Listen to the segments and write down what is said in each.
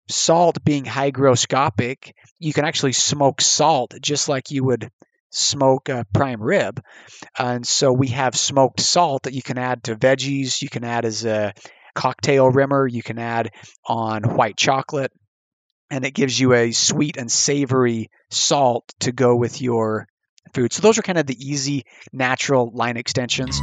salt being hygroscopic, you can actually smoke salt just like you would smoke a prime rib. And so we have smoked salt that you can add to veggies, you can add as a cocktail rimmer, you can add on white chocolate, and it gives you a sweet and savory salt to go with your food. So those are kind of the easy, natural line extensions.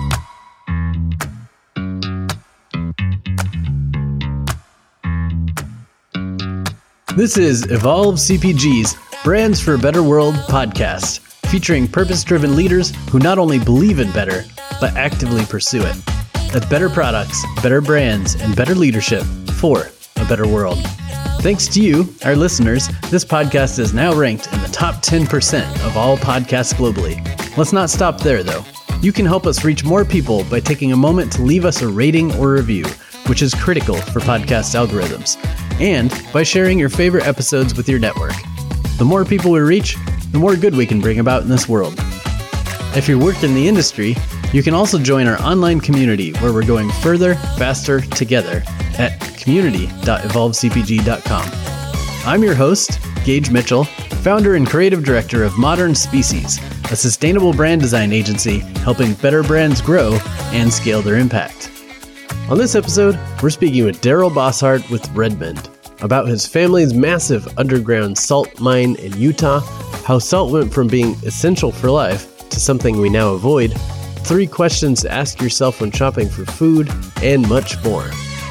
This is Evolve CPG's Brands for a Better World podcast, featuring purpose-driven leaders who not only believe in better, but actively pursue it. That's better products, better brands, and better leadership for a better world. Thanks to you, our listeners, this podcast is now ranked in the top 10% of all podcasts globally. Let's not stop there, though. You can help us reach more people by taking a moment to leave us a rating or review, which is critical for podcast algorithms, and by sharing your favorite episodes with your network. The more people we reach, the more good we can bring about in this world. If you work in the industry, you can also join our online community where we're going further, faster, together at community.evolvecpg.com. I'm your host, Gage Mitchell, founder and creative director of Modern Species, a sustainable brand design agency helping better brands grow and scale their impact. On this episode, we're speaking with Daryl Bosshart with Redmond about his family's massive underground salt mine in Utah, how salt went from being essential for life to something we now avoid, 3 questions to ask yourself when shopping for food, and much more.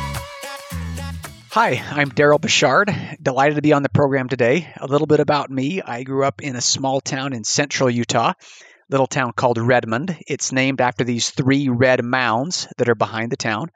Hi, I'm Daryl Bosshart. Delighted to be on the program today. A little bit about me. I grew up in a small town in central Utah, little town called Redmond. It's named after these 3 red mounds that are behind the town.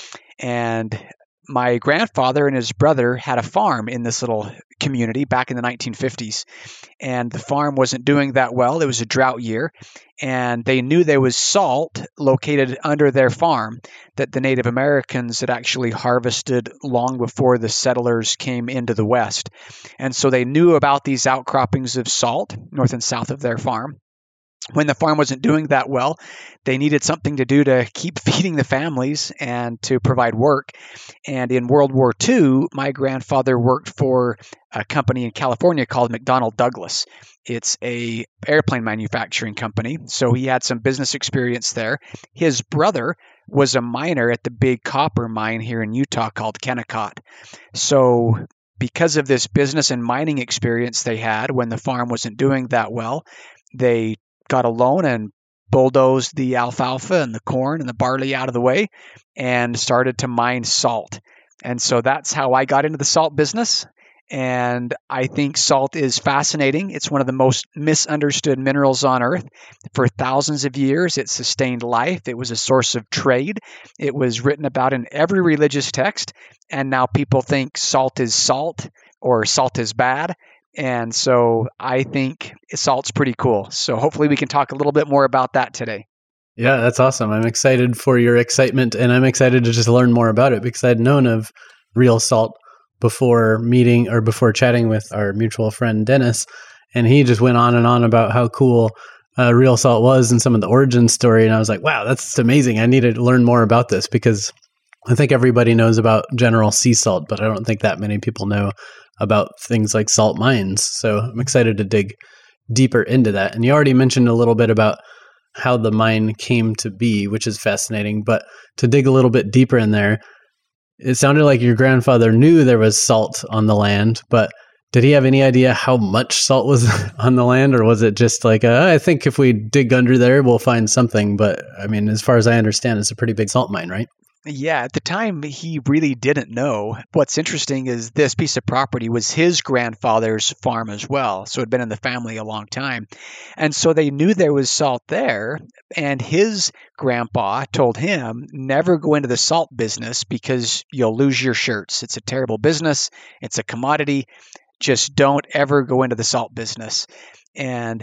And my grandfather and his brother had a farm in this little community back in the 1950s. And the farm wasn't doing that well. It was a drought year. And they knew there was salt located under their farm that the Native Americans had actually harvested long before the settlers came into the West. And so they knew about these outcroppings of salt north and south of their farm. When the farm wasn't doing that well, they needed something to do to keep feeding the families and to provide work. And in World War II, my grandfather worked for a company in California called McDonnell Douglas. It's a airplane manufacturing company, so he had some business experience there. His brother was a miner at the big copper mine here in Utah called Kennecott. So because of this business and mining experience they had when the farm wasn't doing that well, they got a loan and bulldozed the alfalfa and the corn and the barley out of the way and started to mine salt. And so that's how I got into the salt business. And I think salt is fascinating. It's one of the most misunderstood minerals on Earth. For thousands of years, it sustained life. It was a source of trade. It was written about in every religious text. And now people think salt is salt or salt is bad. And so I think salt's pretty cool. So hopefully we can talk a little bit more about that today. Yeah, that's awesome. I'm excited for your excitement, and I'm excited to just learn more about it because I'd known of real salt before meeting or before chatting with our mutual friend Dennis. And he just went on and on about how cool real salt was and some of the origin story. And I was like, wow, that's amazing. I need to learn more about this because I think everybody knows about general sea salt, but I don't think that many people know about things like salt mines. So I'm excited to dig deeper into that. And you already mentioned a little bit about how the mine came to be, which is fascinating. But to dig a little bit deeper in there, it sounded like your grandfather knew there was salt on the land, but did he have any idea how much salt was on the land? Or was it just like, I think if we dig under there, we'll find something. But I mean, as far as I understand, it's a pretty big salt mine, right? Yeah, at the time, he really didn't know. What's interesting is this piece of property was his grandfather's farm as well. So it had been in the family a long time. And so they knew there was salt there. And his grandpa told him, never go into the salt business because you'll lose your shirts. It's a terrible business. It's a commodity. Just don't ever go into the salt business. And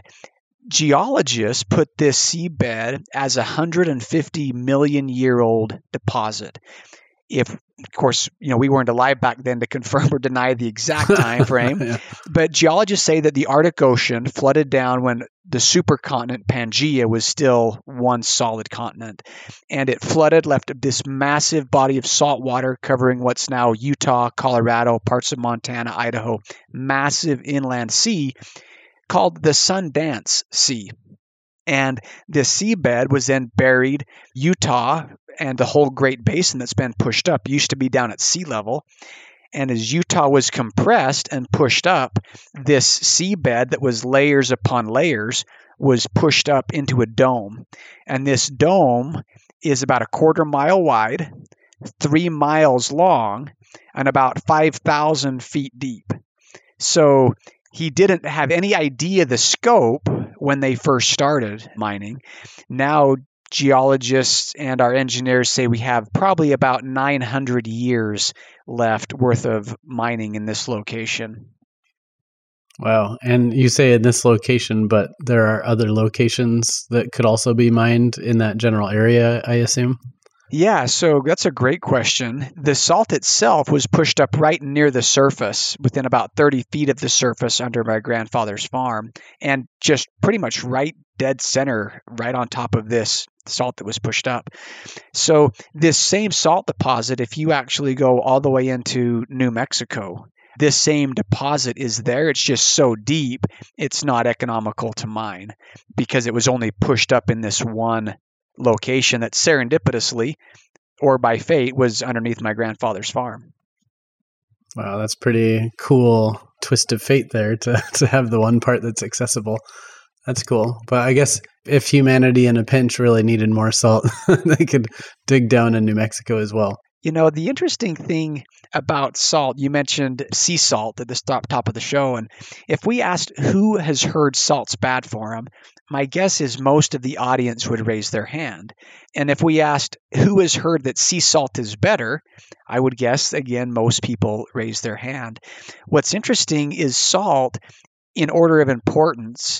geologists put this seabed as a 150 million year old deposit. If, of course, we weren't alive back then to confirm or deny the exact time frame, Yeah. but geologists say that the Arctic Ocean flooded down when the supercontinent Pangaea was still one solid continent. And it flooded, left this massive body of salt water covering what's now Utah, Colorado, parts of Montana, Idaho, massive inland sea called the Sundance Sea. And this seabed was then buried. Utah and the whole Great Basin that's been pushed up used to be down at sea level. And as Utah was compressed and pushed up, this seabed that was layers upon layers was pushed up into a dome. And this dome is about a quarter mile wide, 3 miles long, and about 5,000 feet deep. So he didn't have any idea the scope when they first started mining. Now geologists and our engineers say we have probably about 900 years left worth of mining in this location. Wow. And you say in this location, but there are other locations that could also be mined in that general area, I assume? Yeah, so that's a great question. The salt itself was pushed up right near the surface, within about 30 feet of the surface under my grandfather's farm, and just pretty much right dead center, right on top of this salt that was pushed up. So this same salt deposit, if you actually go all the way into New Mexico, this same deposit is there. It's just so deep, it's not economical to mine because it was only pushed up in this one location that serendipitously or by fate was underneath my grandfather's farm. Wow, that's pretty cool twist of fate there to have the one part that's accessible. That's cool. But I guess if humanity in a pinch really needed more salt, they could dig down in New Mexico as well. You know, the interesting thing about salt, you mentioned sea salt at the top of the show. And if we asked who has heard salt's bad for them, my guess is most of the audience would raise their hand. And if we asked who has heard that sea salt is better, I would guess, again, most people raise their hand. What's interesting is salt, in order of importance,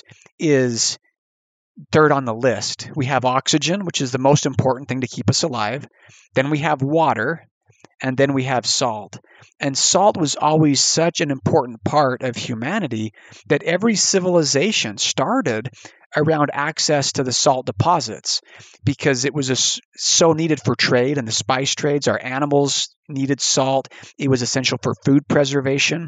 is third on the list. We have oxygen, which is the most important thing to keep us alive. Then we have water, and then we have salt. And salt was always such an important part of humanity that every civilization started around access to the salt deposits because it was so needed for trade and the spice trades. Our animals needed salt. It was essential for food preservation.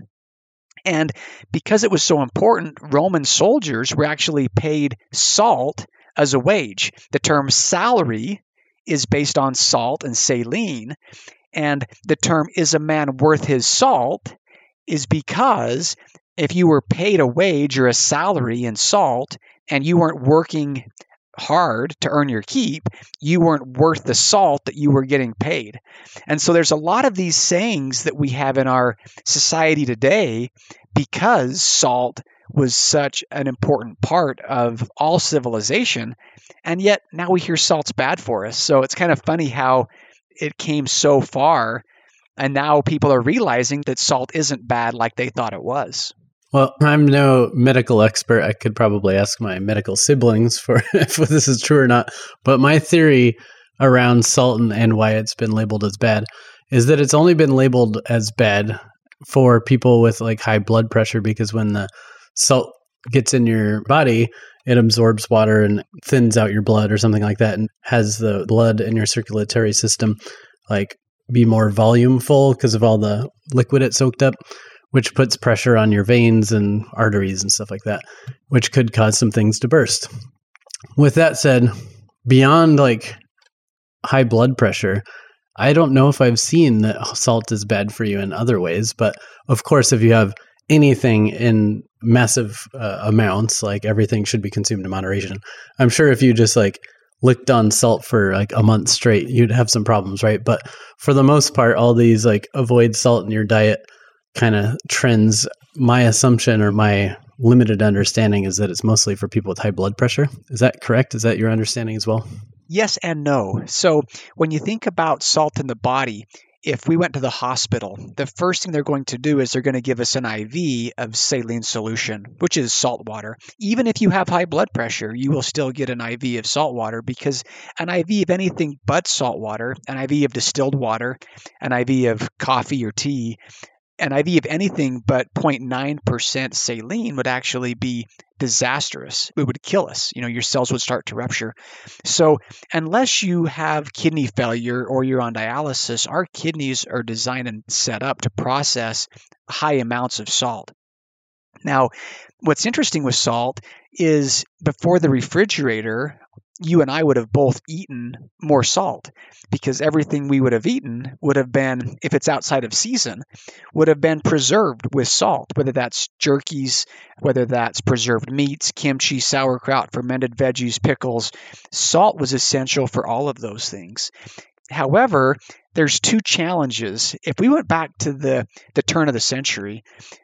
And because it was so important, Roman soldiers were actually paid salt as a wage. The term salary is based on salt and saline. And the term "is a man worth his salt" is because if you were paid a wage or a salary in salt and you weren't working hard to earn your keep, you weren't worth the salt that you were getting paid. And so there's a lot of these sayings that we have in our society today because salt was such an important part of all civilization. And yet now we hear salt's bad for us. So it's kind of funny how it came so far. And now people are realizing that salt isn't bad like they thought it was. Well, I'm no medical expert. I could probably ask my medical siblings for if this is true or not. But my theory around salt and why it's been labeled as bad is that it's only been labeled as bad for people with like high blood pressure, because when the salt gets in your body, it absorbs water and thins out your blood or something like that, and has the blood in your circulatory system like be more volumeful because of all the liquid it soaked up, which puts pressure on your veins and arteries and stuff like that, which could cause some things to burst. With that said, beyond like high blood pressure, I don't know if I've seen that salt is bad for you in other ways. But of course, if you have anything in massive amounts, like everything should be consumed in moderation. I'm sure if you just like licked on salt for like a month straight, you'd have some problems, right? But for the most part, all these like avoid salt in your diet kind of trends, my assumption or my limited understanding is that it's mostly for people with high blood pressure. Is that correct? Is that your understanding as well? Yes and no. So when you think about salt in the body, if we went to the hospital, the first thing they're going to do is they're going to give us an IV of saline solution, which is salt water. Even if you have high blood pressure, you will still get an IV of salt water because an IV of anything but salt water, an IV of distilled water, an IV of coffee or tea, An IV of anything but 0.9% saline would actually be disastrous. It would kill us. Your cells would start to rupture. So unless you have kidney failure or you're on dialysis, our kidneys are designed and set up to process high amounts of salt. Now, what's interesting with salt is before the refrigerator, you and I would have both eaten more salt because everything we would have eaten would have been, if it's outside of season, would have been preserved with salt, whether that's jerkies, whether that's preserved meats, kimchi, sauerkraut, fermented veggies, pickles. Salt was essential for all of those things. However, there's two challenges. If we went back to the turn of the century,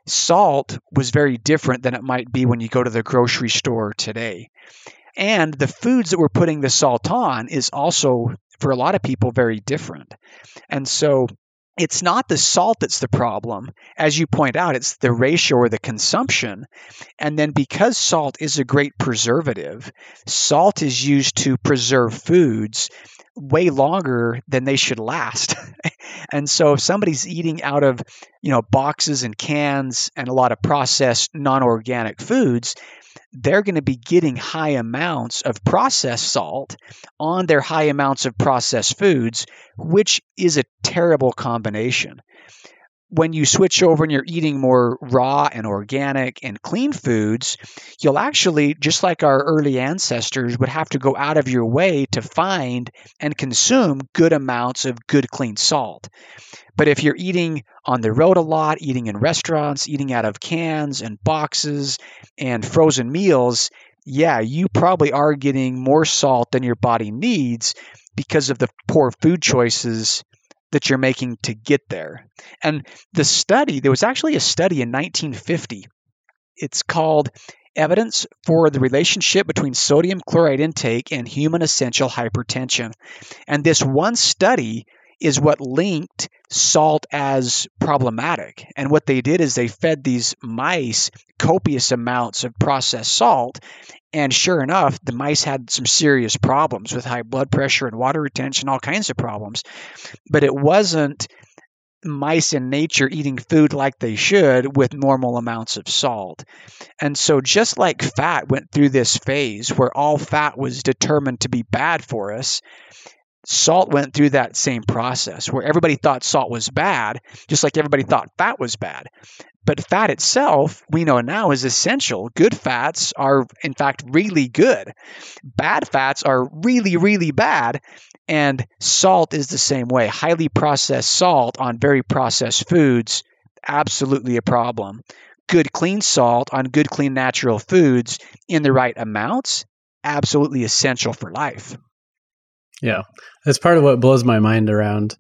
salt was very different than it might be when you go to the grocery store today. And the foods that we're putting the salt on is also, for a lot of people, very different. And so it's not the salt that's the problem. As you point out, it's the ratio or the consumption. And then because salt is a great preservative, salt is used to preserve foods way longer than they should last. And so if somebody's eating out of, boxes and cans and a lot of processed non-organic foods, they're going to be getting high amounts of processed salt on their high amounts of processed foods, which is a terrible combination. When you switch over and you're eating more raw and organic and clean foods, you'll actually, just like our early ancestors, would have to go out of your way to find and consume good amounts of good, clean salt. But if you're eating on the road a lot, eating in restaurants, eating out of cans and boxes and frozen meals, yeah, you probably are getting more salt than your body needs because of the poor food choices that you're making to get there. And there was actually a study in 1950. It's called Evidence for the Relationship Between Sodium Chloride Intake and Human Essential Hypertension. And this one study is what linked salt as problematic. And what they did is they fed these mice copious amounts of processed salt. And sure enough, the mice had some serious problems with high blood pressure and water retention, all kinds of problems. But it wasn't mice in nature eating food like they should with normal amounts of salt. And so just like fat went through this phase where all fat was determined to be bad for us, salt went through that same process where everybody thought salt was bad, just like everybody thought fat was bad. But fat itself, we know now, is essential. Good fats are, in fact, really good. Bad fats are really, really bad. And salt is the same way. Highly processed salt on very processed foods, absolutely a problem. Good, clean salt on good, clean, natural foods in the right amounts, absolutely essential for life. Yeah, that's part of what blows my mind around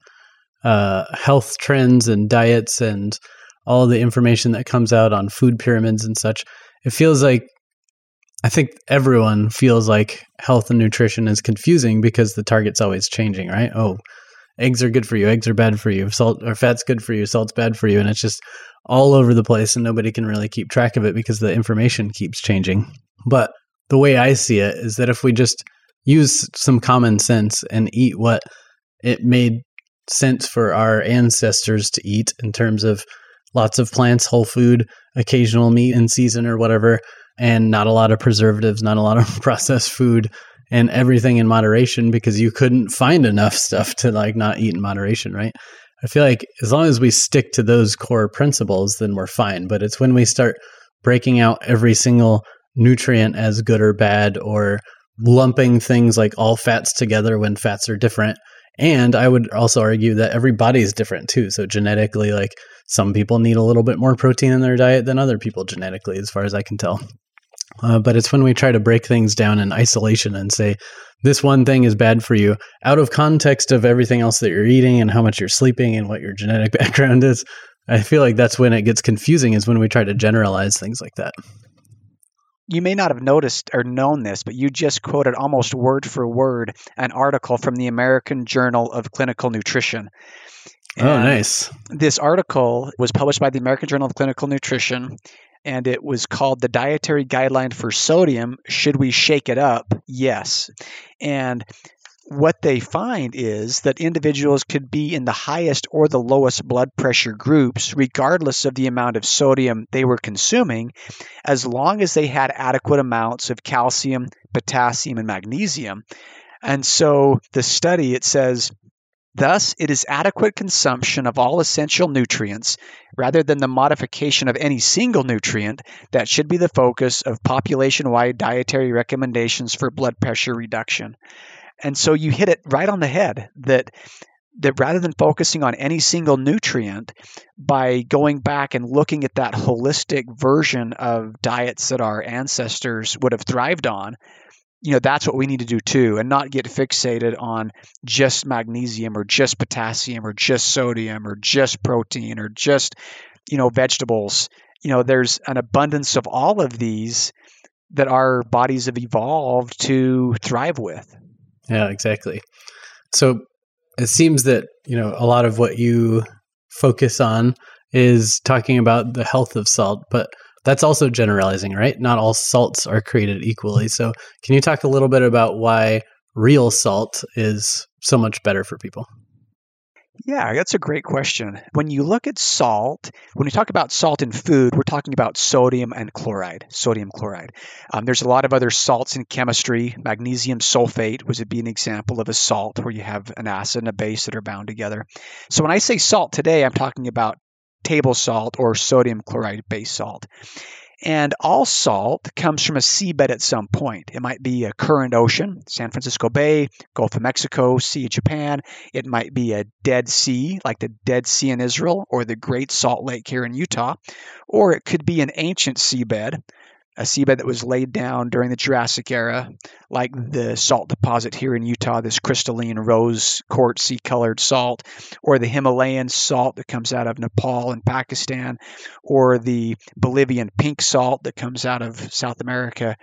health trends and diets and all the information that comes out on food pyramids and such. It feels like, I think everyone feels like health and nutrition is confusing because the target's always changing, right? Oh, eggs are good for you. Eggs are bad for you. Salt or fat's good for you. Salt's bad for you. And it's just all over the place and nobody can really keep track of it because the information keeps changing. But the way I see it is that if we just use some common sense and eat what it made sense for our ancestors to eat in terms of lots of plants, whole food, occasional meat in season or whatever, and not a lot of preservatives, not a lot of processed food, and everything in moderation because you couldn't find enough stuff to not eat in moderation, right? I feel like as long as we stick to those core principles, then we're fine. But it's when we start breaking out every single nutrient as good or bad, or lumping things like all fats together when fats are different. And I would also argue that every body is different too. So genetically, some people need a little bit more protein in their diet than other people genetically, as far as I can tell. But it's when we try to break things down in isolation and say, this one thing is bad for you out of context of everything else that you're eating and how much you're sleeping and what your genetic background is. I feel like that's when it gets confusing, is when we try to generalize things like that. You may not have noticed or known this, but you just quoted almost word for word an article from the American Journal of Clinical Nutrition. And nice. This article was published by the American Journal of Clinical Nutrition, and it was called The Dietary Guideline for Sodium. Should we shake it up? Yes. And what they find is that individuals could be in the highest or the lowest blood pressure groups, regardless of the amount of sodium they were consuming, as long as they had adequate amounts of calcium, potassium, and magnesium. And so the study, it says, thus, it is adequate consumption of all essential nutrients, rather than the modification of any single nutrient, that should be the focus of population-wide dietary recommendations for blood pressure reduction. And so you hit it right on the head that rather than focusing on any single nutrient, by going back and looking at that holistic version of diets that our ancestors would have thrived on, that's what we need to do too, and not get fixated on just magnesium or just potassium or just sodium or just protein or just, vegetables. There's an abundance of all of these that our bodies have evolved to thrive with. Yeah, exactly. So it seems that, a lot of what you focus on is talking about the health of salt, but that's also generalizing, right? Not all salts are created equally. So can you talk a little bit about why real salt is so much better for people? Yeah, that's a great question. When you look at salt, when we talk about salt in food, we're talking about sodium chloride. There's a lot of other salts in chemistry. Magnesium sulfate would be an example of a salt where you have an acid and a base that are bound together. So when I say salt today, I'm talking about table salt or sodium chloride base salt. And all salt comes from a seabed at some point. It might be a current ocean, San Francisco Bay, Gulf of Mexico, Sea of Japan. It might be a Dead Sea, like the Dead Sea in Israel, or the Great Salt Lake here in Utah. Or it could be an ancient seabed, a seabed that was laid down during the Jurassic era, like the salt deposit here in Utah, this crystalline rose quartzy colored salt, or the Himalayan salt that comes out of Nepal and Pakistan, or the Bolivian pink salt that comes out of South America.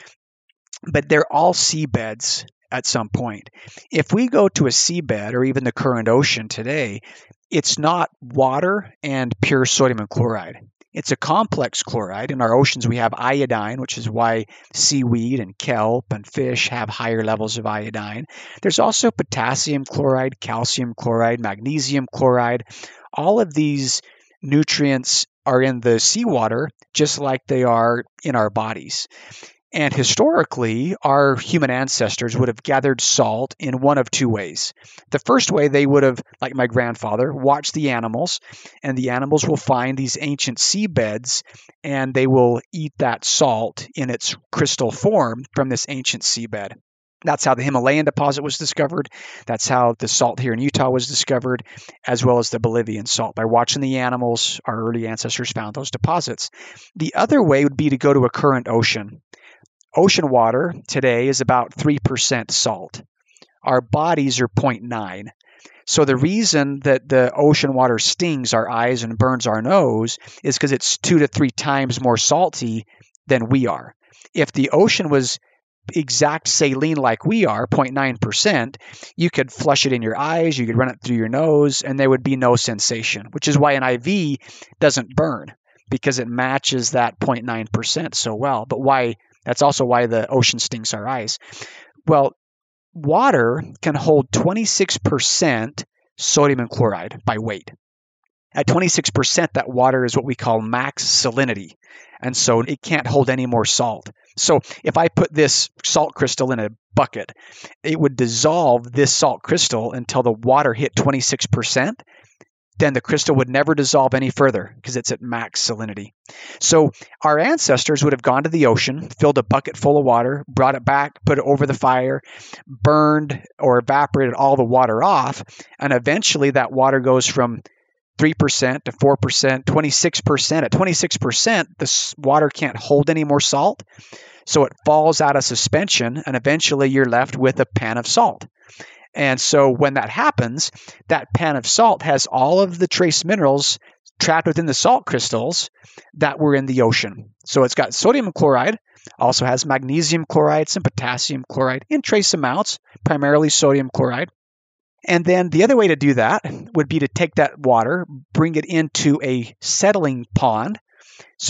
But they're all seabeds at some point. If we go to a seabed or even the current ocean today, it's not water and pure sodium chloride. It's a complex chloride. In our oceans, we have iodine, which is why seaweed and kelp and fish have higher levels of iodine. There's also potassium chloride, calcium chloride, magnesium chloride. All of these nutrients are in the seawater, just like they are in our bodies. And historically, our human ancestors would have gathered salt in one of two ways. The first way, they would have, like my grandfather, watched the animals, and the animals will find these ancient seabeds, and they will eat that salt in its crystal form from this ancient seabed. That's how the Himalayan deposit was discovered. That's how the salt here in Utah was discovered, as well as the Bolivian salt. By watching the animals, our early ancestors found those deposits. The other way would be to go to a current ocean. Ocean water today is about 3% salt. Our bodies are 0.9. So the reason that the ocean water stings our eyes and burns our nose is because it's 2 to 3 times more salty than we are. If the ocean was exact saline like we are, 0.9%, you could flush it in your eyes, you could run it through your nose, and there would be no sensation, which is why an IV doesn't burn, because it matches that 0.9% so well. But that's also why the ocean stings our eyes. Well, water can hold 26% sodium chloride by weight. At 26%, that water is what we call max salinity. And so it can't hold any more salt. So if I put this salt crystal in a bucket, it would dissolve this salt crystal until the water hit 26%. Then the crystal would never dissolve any further because it's at max salinity. So our ancestors would have gone to the ocean, filled a bucket full of water, brought it back, put it over the fire, burned or evaporated all the water off, and eventually that water goes from 3% to 4%, 26%. At 26%, the water can't hold any more salt, so it falls out of suspension, and eventually you're left with a pan of salt. And so when that happens, that pan of salt has all of the trace minerals trapped within the salt crystals that were in the ocean. So it's got sodium chloride, also has magnesium chloride, some potassium chloride in trace amounts, primarily sodium chloride. And then the other way to do that would be to take that water, bring it into a settling pond. So we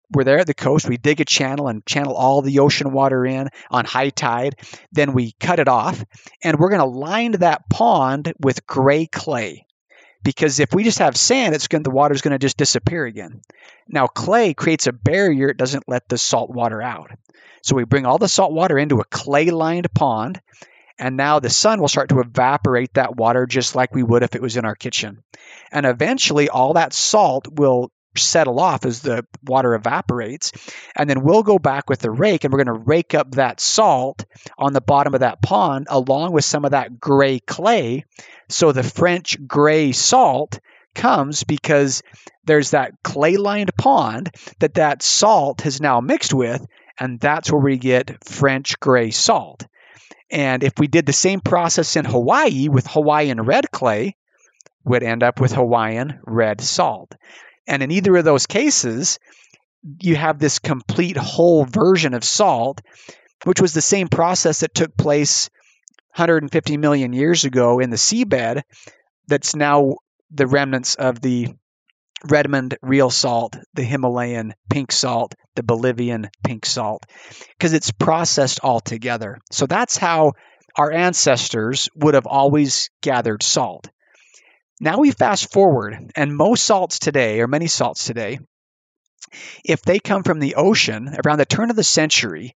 we're there at the coast. We dig a channel and channel all the ocean water in on high tide. Then we cut it off, and we're going to line that pond with gray clay. Because if we just have sand, the water's going to just disappear again. Now, clay creates a barrier. It doesn't let the salt water out. So we bring all the salt water into a clay-lined pond, and now the sun will start to evaporate that water just like we would if it was in our kitchen. And eventually, all that salt will settle off as the water evaporates, and then we'll go back with the rake, and we're going to rake up that salt on the bottom of that pond along with some of that gray clay. So the French gray salt comes because there's that clay-lined pond that salt has now mixed with, and that's where we get French gray salt. And if we did the same process in Hawaii with Hawaiian red clay, we'd end up with Hawaiian red salt. And in either of those cases, you have this complete whole version of salt, which was the same process that took place 150 million years ago in the seabed. That's now the remnants of the Redmond real salt, the Himalayan pink salt, the Bolivian pink salt, because it's processed all together. So that's how our ancestors would have always gathered salt. Now we fast forward, and most salts today, or many salts today, if they come from the ocean around the turn of the century,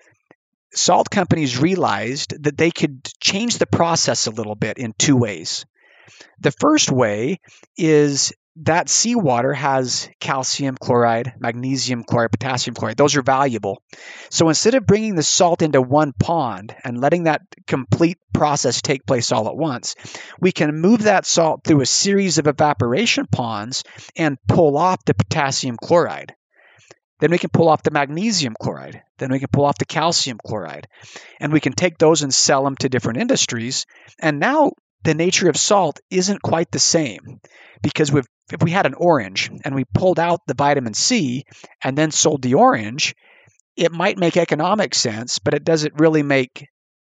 salt companies realized that they could change the process a little bit in two ways. The first way is that seawater has calcium chloride, magnesium chloride, potassium chloride. Those are valuable. So instead of bringing the salt into one pond and letting that complete process take place all at once, we can move that salt through a series of evaporation ponds and pull off the potassium chloride. Then we can pull off the magnesium chloride. Then we can pull off the calcium chloride. And we can take those and sell them to different industries. And now the nature of salt isn't quite the same, because if we had an orange and we pulled out the vitamin C and then sold the orange, it might make economic sense, but it doesn't really make,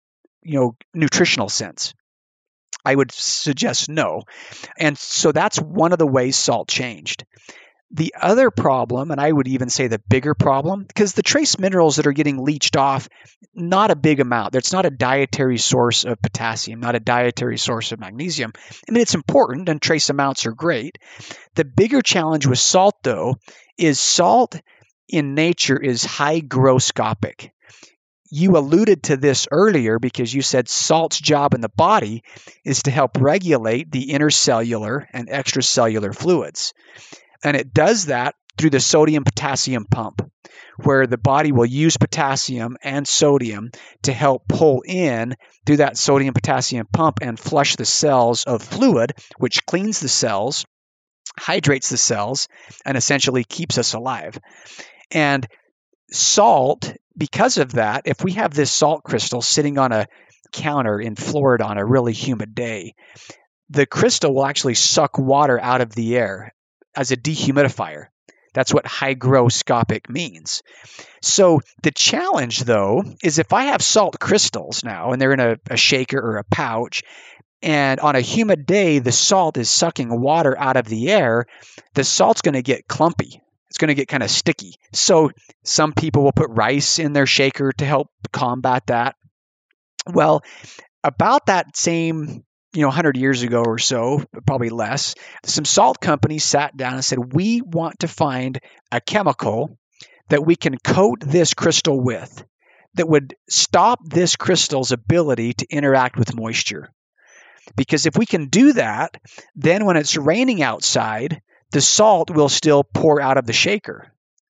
nutritional sense. I would suggest no. And so that's one of the ways salt changed. The other problem, and I would even say the bigger problem, because the trace minerals that are getting leached off, not a big amount. It's not a dietary source of potassium, not a dietary source of magnesium. I mean, it's important, and trace amounts are great. The bigger challenge with salt, though, is salt in nature is hygroscopic. You alluded to this earlier because you said salt's job in the body is to help regulate the intercellular and extracellular fluids. And it does that through the sodium-potassium pump, where the body will use potassium and sodium to help pull in through that sodium-potassium pump and flush the cells of fluid, which cleans the cells, hydrates the cells, and essentially keeps us alive. And salt, because of that, if we have this salt crystal sitting on a counter in Florida on a really humid day, the crystal will actually suck water out of the air as a dehumidifier. That's what hygroscopic means. So the challenge, though, is if I have salt crystals now, and they're in a shaker or a pouch, and on a humid day, the salt is sucking water out of the air, the salt's going to get clumpy. It's going to get kind of sticky. So some people will put rice in their shaker to help combat that. Well, about that same 100 years ago or so, probably less, some salt companies sat down and said, we want to find a chemical that we can coat this crystal with that would stop this crystal's ability to interact with moisture. Because if we can do that, then when it's raining outside, the salt will still pour out of the shaker.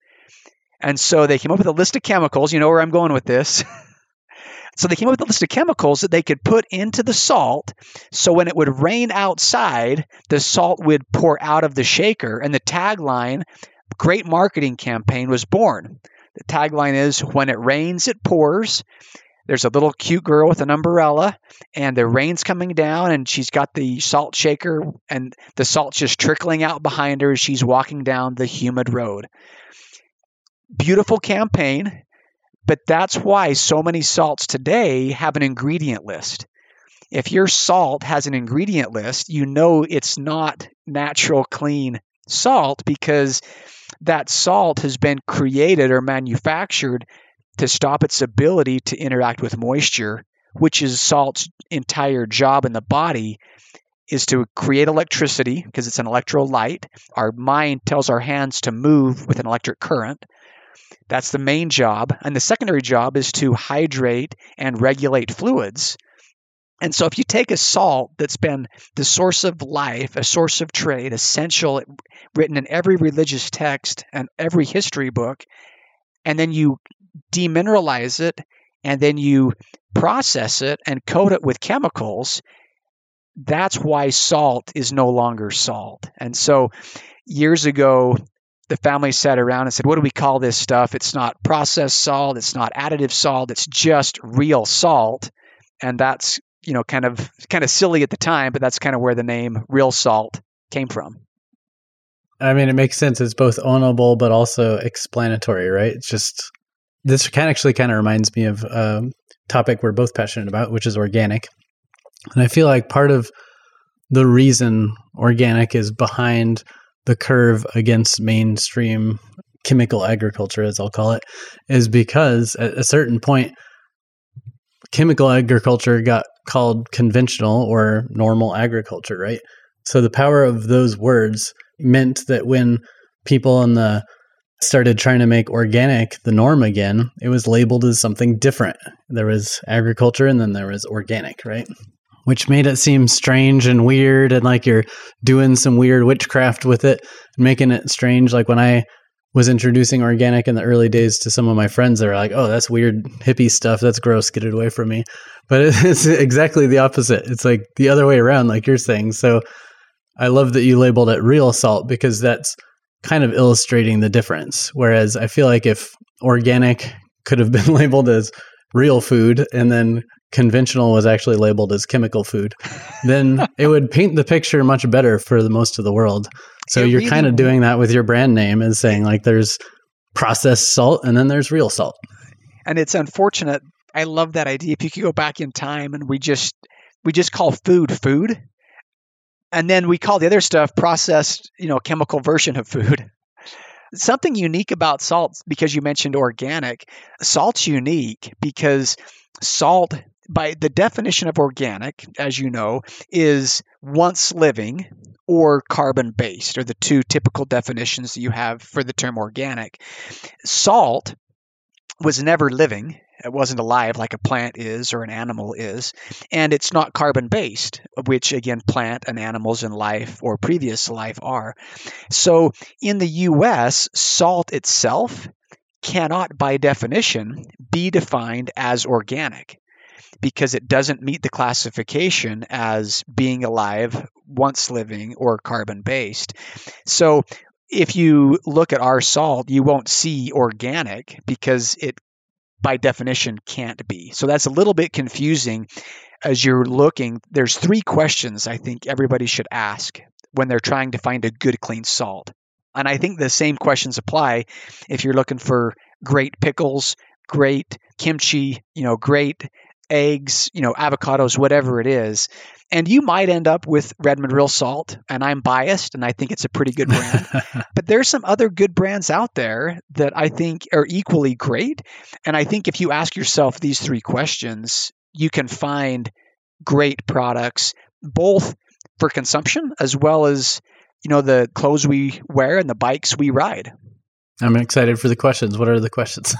And so they came up with a list of chemicals. You know where I'm going with this. So they came up with a list of chemicals that they could put into the salt, so when it would rain outside, the salt would pour out of the shaker. And the tagline, great marketing campaign, was born. The tagline is, when it rains, it pours. There's a little cute girl with an umbrella, and the rain's coming down, and she's got the salt shaker, and the salt's just trickling out behind her as she's walking down the humid road. Beautiful campaign. But that's why so many salts today have an ingredient list. If your salt has an ingredient list, you know it's not natural, clean salt, because that salt has been created or manufactured to stop its ability to interact with moisture, which is salt's entire job in the body, is to create electricity because it's an electrolyte. Our mind tells our hands to move with an electric current. That's the main job. And the secondary job is to hydrate and regulate fluids. And so if you take a salt that's been the source of life, a source of trade, essential, written in every religious text and every history book, and then you demineralize it, and then you process it and coat it with chemicals, that's why salt is no longer salt. And so years ago, the family sat around and said, what do we call this stuff? It's not processed salt. It's not additive salt. It's just real salt. And that's, kind of silly at the time, but that's kind of where the name real salt came from. I mean, it makes sense. It's both ownable, but also explanatory, right? It's just, this kind of reminds me of a topic we're both passionate about, which is organic. And I feel like part of the reason organic is behind the curve against mainstream chemical agriculture, as I'll call it, is because at a certain point, chemical agriculture got called conventional or normal agriculture, right? So the power of those words meant that when people started trying to make organic the norm again, it was labeled as something different. There was agriculture and then there was organic, right? Which made it seem strange and weird and like you're doing some weird witchcraft with it, making it strange. Like when I was introducing organic in the early days to some of my friends, they were like, oh, that's weird hippie stuff. That's gross. Get it away from me. But it's exactly the opposite. It's like the other way around, like you're saying. So I love that you labeled it real salt because that's kind of illustrating the difference. Whereas I feel like if organic could have been labeled as real food and then conventional was actually labeled as chemical food, then it would paint the picture much better for the most of the world. So you're really kind of doing that with your brand name and saying like there's processed salt and then there's real salt. And it's unfortunate. I love that idea. If you could go back in time and we just call food, and then we call the other stuff processed, chemical version of food. Something unique about salt, because you mentioned organic, salt's unique because salt, by the definition of organic, as you know, is once living or carbon-based, are the two typical definitions that you have for the term organic. Salt was never living. It wasn't alive like a plant is or an animal is. And it's not carbon-based, which again, plant and animals in life or previous life are. So in the U.S., salt itself cannot, by definition, be defined as organic because it doesn't meet the classification as being alive, once living, or carbon-based. So if you look at our salt, you won't see organic because it, by definition, can't be. So that's a little bit confusing as you're looking. There's 3 questions I think everybody should ask when they're trying to find a good, clean salt. And I think the same questions apply if you're looking for great pickles, great kimchi, great eggs, avocados, whatever it is. And you might end up with Redmond Real Salt, and I'm biased, and I think it's a pretty good brand. But there's some other good brands out there that I think are equally great. And I think if you ask yourself these 3 questions, you can find great products, both for consumption as well as, the clothes we wear and the bikes we ride. I'm excited for the questions. What are the questions?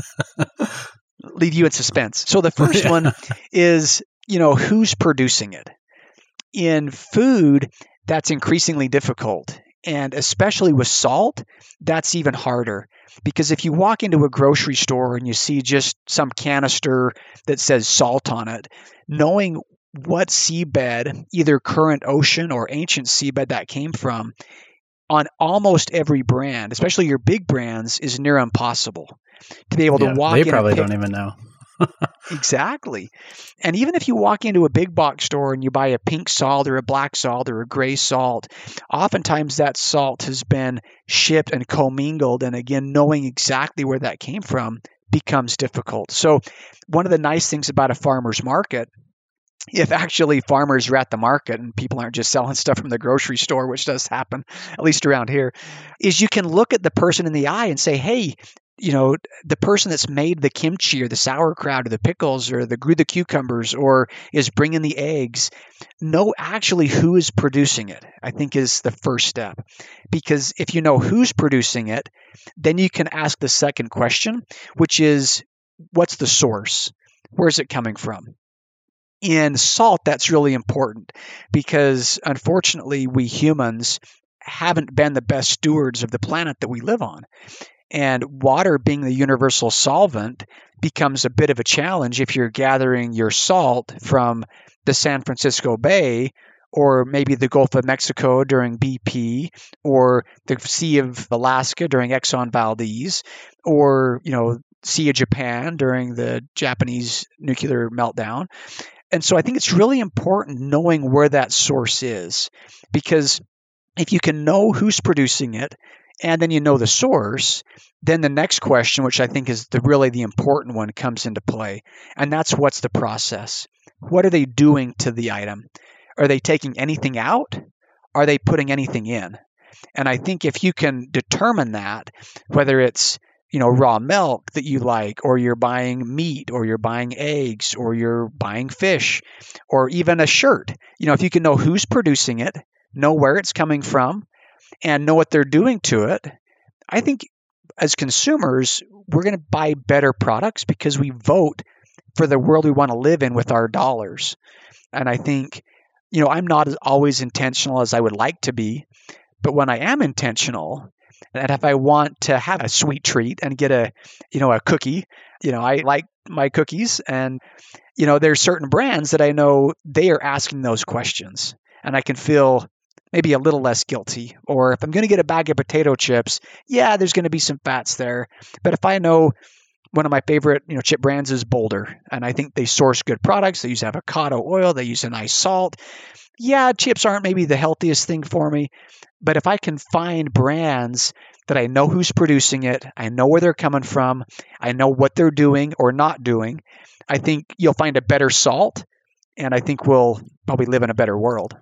Leave you in suspense. So the first one is, who's producing it? In food, that's increasingly difficult. And especially with salt, that's even harder. Because if you walk into a grocery store and you see just some canister that says salt on it, knowing what seabed, either current ocean or ancient seabed that came from, on almost every brand, especially your big brands, is near impossible to be able to walk in. They probably don't even know. Exactly. And even if you walk into a big box store and you buy a pink salt or a black salt or a gray salt, oftentimes that salt has been shipped and commingled. And again, knowing exactly where that came from becomes difficult. So one of the nice things about a farmer's market if actually farmers are at the market and people aren't just selling stuff from the grocery store, which does happen, at least around here, is you can look at the person in the eye and say, hey, the person that's made the kimchi or the sauerkraut or the pickles or grew the cucumbers or is bringing the eggs, know actually who is producing it, I think is the first step. Because if you know who's producing it, then you can ask the second question, which is, what's the source? Where's it coming from? In salt, that's really important because unfortunately, we humans haven't been the best stewards of the planet that we live on. And water being the universal solvent becomes a bit of a challenge if you're gathering your salt from the San Francisco Bay or maybe the Gulf of Mexico during BP or the Sea of Alaska during Exxon Valdez or, Sea of Japan during the Japanese nuclear meltdown. And so I think it's really important knowing where that source is, because if you can know who's producing it and then you know the source, then the next question, which I think is really the important one, comes into play. And that's, what's the process? What are they doing to the item? Are they taking anything out? Are they putting anything in? And I think if you can determine that, whether it's raw milk that you like, or you're buying meat, or you're buying eggs, or you're buying fish, or even a shirt, if you can know who's producing it, know where it's coming from, and know what they're doing to it, I think as consumers, we're going to buy better products because we vote for the world we want to live in with our dollars. And I think, I'm not as always intentional as I would like to be, but when I am intentional, and if I want to have a sweet treat and get a cookie, I like my cookies, and there's certain brands that I know they are asking those questions, and I can feel maybe a little less guilty. Or if I'm going to get a bag of potato chips, yeah, there's going to be some fats there, but if I know one of my favorite chip brands is Boulder, and I think they source good products, they use avocado oil, they use a nice salt. Yeah, chips aren't maybe the healthiest thing for me, but if I can find brands that I know who's producing it, I know where they're coming from, I know what they're doing or not doing, I think you'll find a better salt, and I think we'll probably live in a better world.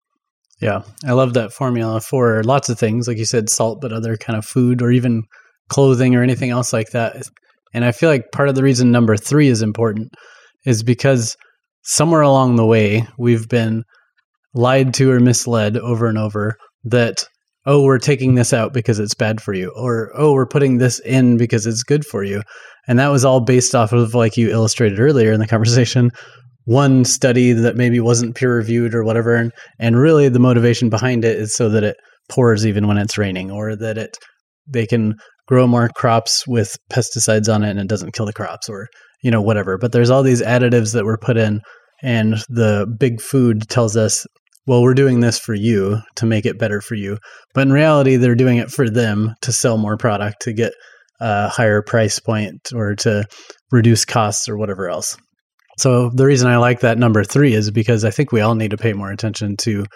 Yeah, I love that formula for lots of things, like you said, salt, but other kind of food or even clothing or anything else like that. And I feel like part of the reason number 3 is important is because somewhere along the way, we've been lied to or misled over and over that, oh, we're taking this out because it's bad for you, or, oh, we're putting this in because it's good for you. And that was all based off of, like you illustrated earlier in the conversation, one study that maybe wasn't peer reviewed or whatever. And really the motivation behind it is so that it pours even when it's raining, or that they can grow more crops with pesticides on it and it doesn't kill the crops, or, whatever. But there's all these additives that were put in, and the big food tells us, well, we're doing this for you to make it better for you. But in reality, they're doing it for them to sell more product, to get a higher price point, or to reduce costs or whatever else. So the reason I like that number 3 is because I think we all need to pay more attention to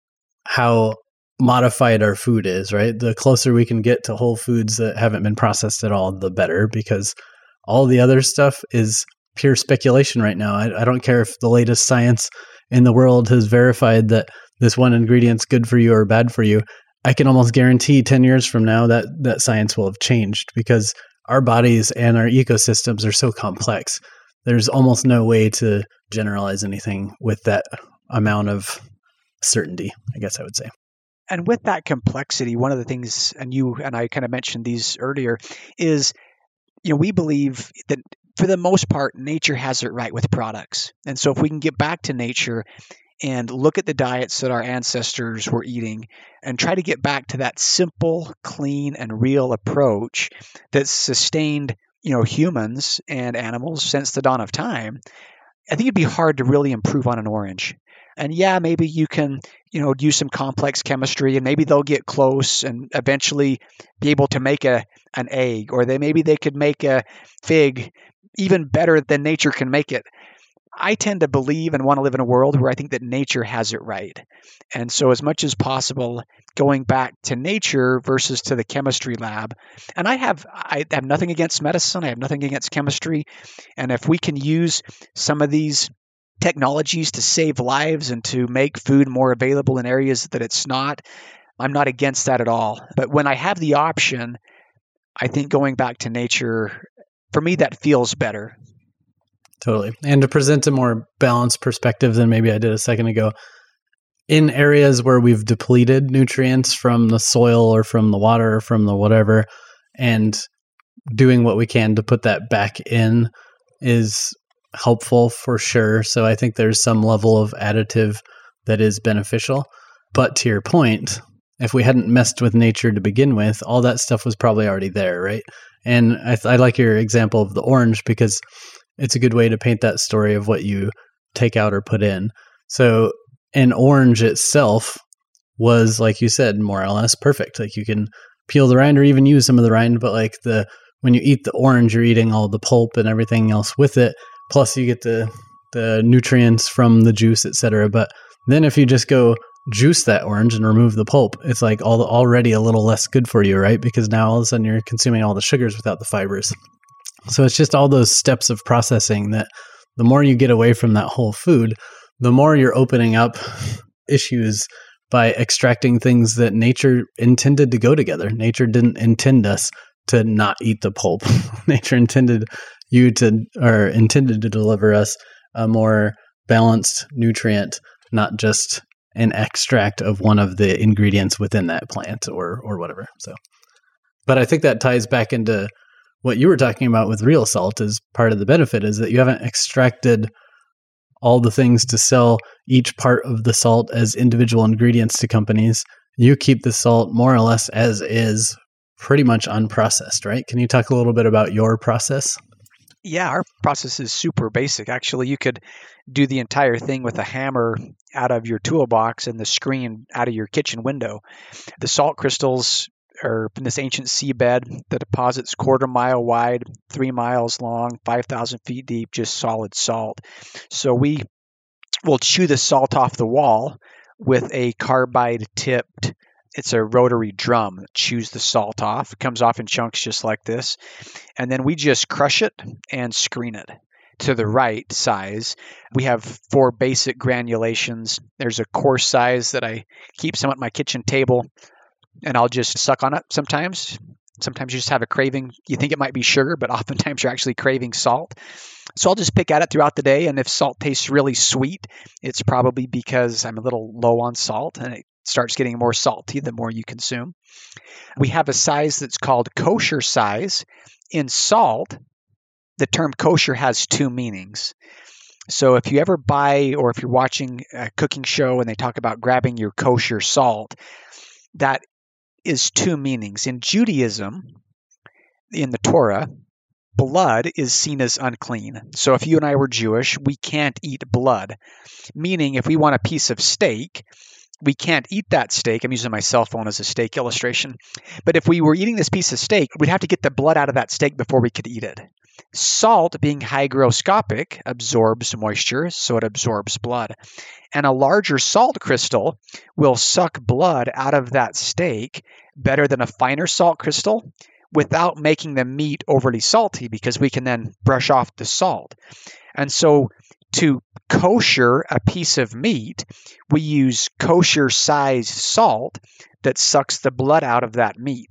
how modified our food is, right? The closer we can get to whole foods that haven't been processed at all, the better, because all the other stuff is pure speculation right now. I don't care if the latest science in the world has verified that this one ingredient's good for you or bad for you. I can almost guarantee 10 years from now that science will have changed, because our bodies and our ecosystems are so complex. There's almost no way to generalize anything with that amount of certainty, I guess I would say. And with that complexity, one of the things, and you and I kind of mentioned these earlier, is, we believe that for the most part, nature has it right with products. And so if we can get back to nature and look at the diets that our ancestors were eating and try to get back to that simple, clean, and real approach that's sustained, humans and animals since the dawn of time, I think it'd be hard to really improve on an orange. And yeah, maybe you can, use some complex chemistry, and maybe they'll get close and eventually be able to make an egg, or maybe they could make a fig even better than nature can make it. I tend to believe and want to live in a world where I think that nature has it right. And so as much as possible, going back to nature versus to the chemistry lab. And I have nothing against medicine. I have nothing against chemistry. And if we can use some of these technologies to save lives and to make food more available in areas that it's not. I'm not against that at all. But when I have the option, I think going back to nature, for me, that feels better. Totally. And to present a more balanced perspective than maybe I did a second ago, in areas where we've depleted nutrients from the soil or from the water or from the whatever, and doing what we can to put that back in is helpful for sure. So I think there's some level of additive that is beneficial. But to your point, if we hadn't messed with nature to begin with, all that stuff was probably already there, right? And I like your example of the orange because it's a good way to paint that story of what you take out or put in. So an orange itself was, like you said, more or less perfect. Like you can peel the rind or even use some of the rind, but like when you eat the orange, you're eating all the pulp and everything else with it. Plus you get the nutrients from the juice, etc. But then if you just go juice that orange and remove the pulp, it's like already a little less good for you, right? Because now all of a sudden you're consuming all the sugars without the fibers. So it's just all those steps of processing that the more you get away from that whole food, the more you're opening up issues by extracting things that nature intended to go together. Nature didn't intend us to not eat the pulp. Nature intended to deliver us a more balanced nutrient, not just an extract of one of the ingredients within that plant or whatever. So, but I think that ties back into what you were talking about with real salt. Is part of the benefit is that you haven't extracted all the things to sell each part of the salt as individual ingredients to companies. You keep the salt more or less as is, pretty much unprocessed, right? Can you talk a little bit about your process? Yeah, our process is super basic. Actually, you could do the entire thing with a hammer out of your toolbox and the screen out of your kitchen window. The salt crystals are in this ancient seabed. The deposit's 1/4 mile wide, 3 miles long, 5,000 feet deep, just solid salt. So we will chew the salt off the wall with a carbide tipped, it's a rotary drum that chews the salt off. It comes off in chunks just like this. And then we just crush it and screen it to the right size. We have 4 basic granulations. There's a coarse size that I keep some at my kitchen table, and I'll just suck on it sometimes. Sometimes you just have a craving. You think it might be sugar, but oftentimes you're actually craving salt. So I'll just pick at it throughout the day, and if salt tastes really sweet, it's probably because I'm a little low on salt, and it starts getting more salty the more you consume. We have a size that's called kosher size. In salt, the term kosher has 2 meanings. So if you ever buy, or if you're watching a cooking show and they talk about grabbing your kosher salt, that is 2 meanings. In Judaism, in the Torah, blood is seen as unclean. So if you and I were Jewish, we can't eat blood. Meaning if we want a piece of steak, we can't eat that steak. I'm using my cell phone as a steak illustration. But if we were eating this piece of steak, we'd have to get the blood out of that steak before we could eat it. Salt, being hygroscopic, absorbs moisture, so it absorbs blood. And a larger salt crystal will suck blood out of that steak better than a finer salt crystal without making the meat overly salty, because we can then brush off the salt. And so to kosher a piece of meat, we use kosher-sized salt that sucks the blood out of that meat.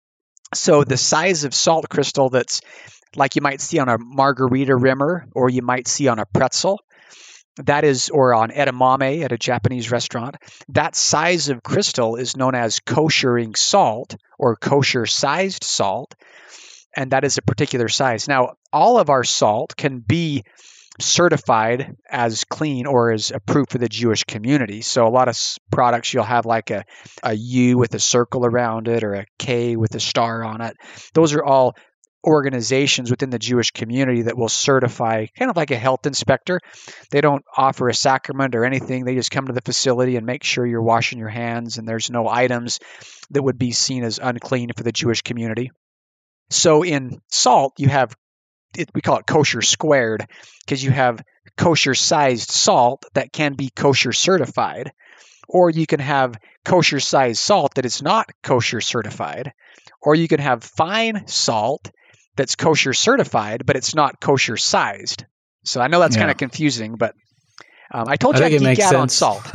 So the size of salt crystal that's like you might see on a margarita rimmer, or you might see on a pretzel, that is, or on edamame at a Japanese restaurant, that size of crystal is known as koshering salt or kosher-sized salt, and that is a particular size. Now, all of our salt can be certified as clean or as approved for the Jewish community. So a lot of products you'll have like a U with a circle around it or a K with a star on it. Those are all organizations within the Jewish community that will certify, kind of like a health inspector. They don't offer a sacrament or anything. They just come to the facility and make sure you're washing your hands and there's no items that would be seen as unclean for the Jewish community. So in salt, you have we call it kosher squared, because you have kosher sized salt that can be kosher certified, or you can have kosher sized salt that is not kosher certified, or you can have fine salt that's kosher certified, but it's not kosher sized. So I know that's kind of confusing, but I told I you think I'd it geek makes out on sense. salt.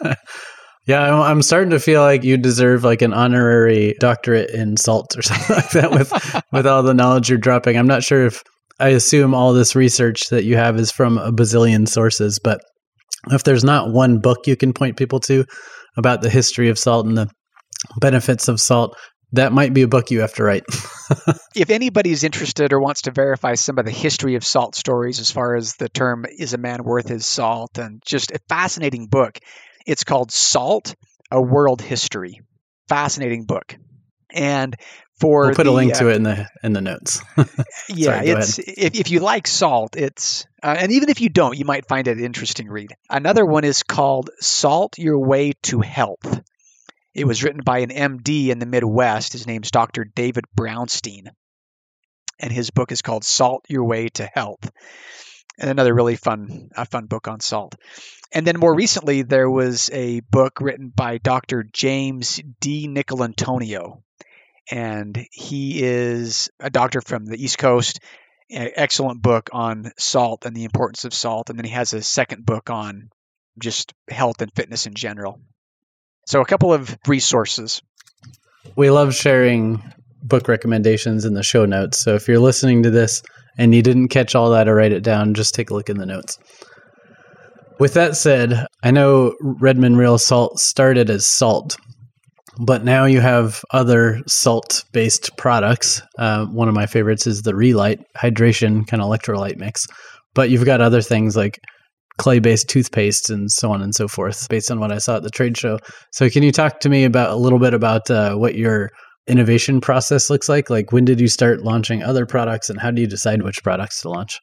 Yeah, I'm starting to feel like you deserve like an honorary doctorate in salt or something like that with all the knowledge you're dropping. I'm not sure if I assume all this research that you have is from a bazillion sources, but if there's not one book you can point people to about the history of salt and the benefits of salt, that might be a book you have to write. If anybody's interested or wants to verify some of the history of salt stories as far as the term "is a man worth his salt," and just a fascinating book, it's called Salt: A World History. Fascinating book. And for We'll put a link to it in the notes. yeah, Sorry, go ahead. it's if you like salt, it's and even if you don't, you might find it an interesting read. Another one is called Salt Your Way to Health. It was written by an MD in the Midwest. His name's Dr. David Brownstein, and his book is called Salt Your Way to Health. And another really fun book on salt. And then more recently, there was a book written by Dr. James D. Nicolantonio, and he is a doctor from the East Coast. Excellent book on salt and the importance of salt. And then he has a second book on just health and fitness in general. So a couple of resources. We love sharing book recommendations in the show notes. So if you're listening to this and you didn't catch all that or write it down, just take a look in the notes. With that said, I know Redmond Real Salt started as salt, but now you have other salt-based products. One of my favorites is the Relight hydration kind of electrolyte mix. But you've got other things like clay-based toothpaste and so on and so forth, based on what I saw at the trade show. So can you talk to me about a little bit about what your innovation process looks like? Like, when did you start launching other products, and how do you decide which products to launch?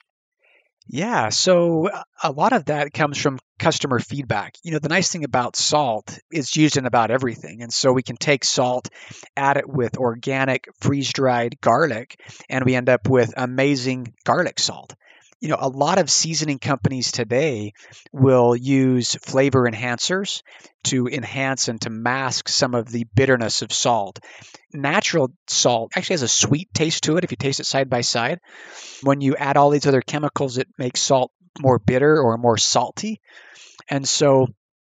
Yeah, so a lot of that comes from customer feedback. The nice thing about salt is it's used in about everything. And so we can take salt, add it with organic freeze-dried garlic, and we end up with amazing garlic salt. A lot of seasoning companies today will use flavor enhancers to enhance and to mask some of the bitterness of salt. Natural salt actually has a sweet taste to it if you taste it side by side. When you add all these other chemicals, it makes salt more bitter or more salty. And so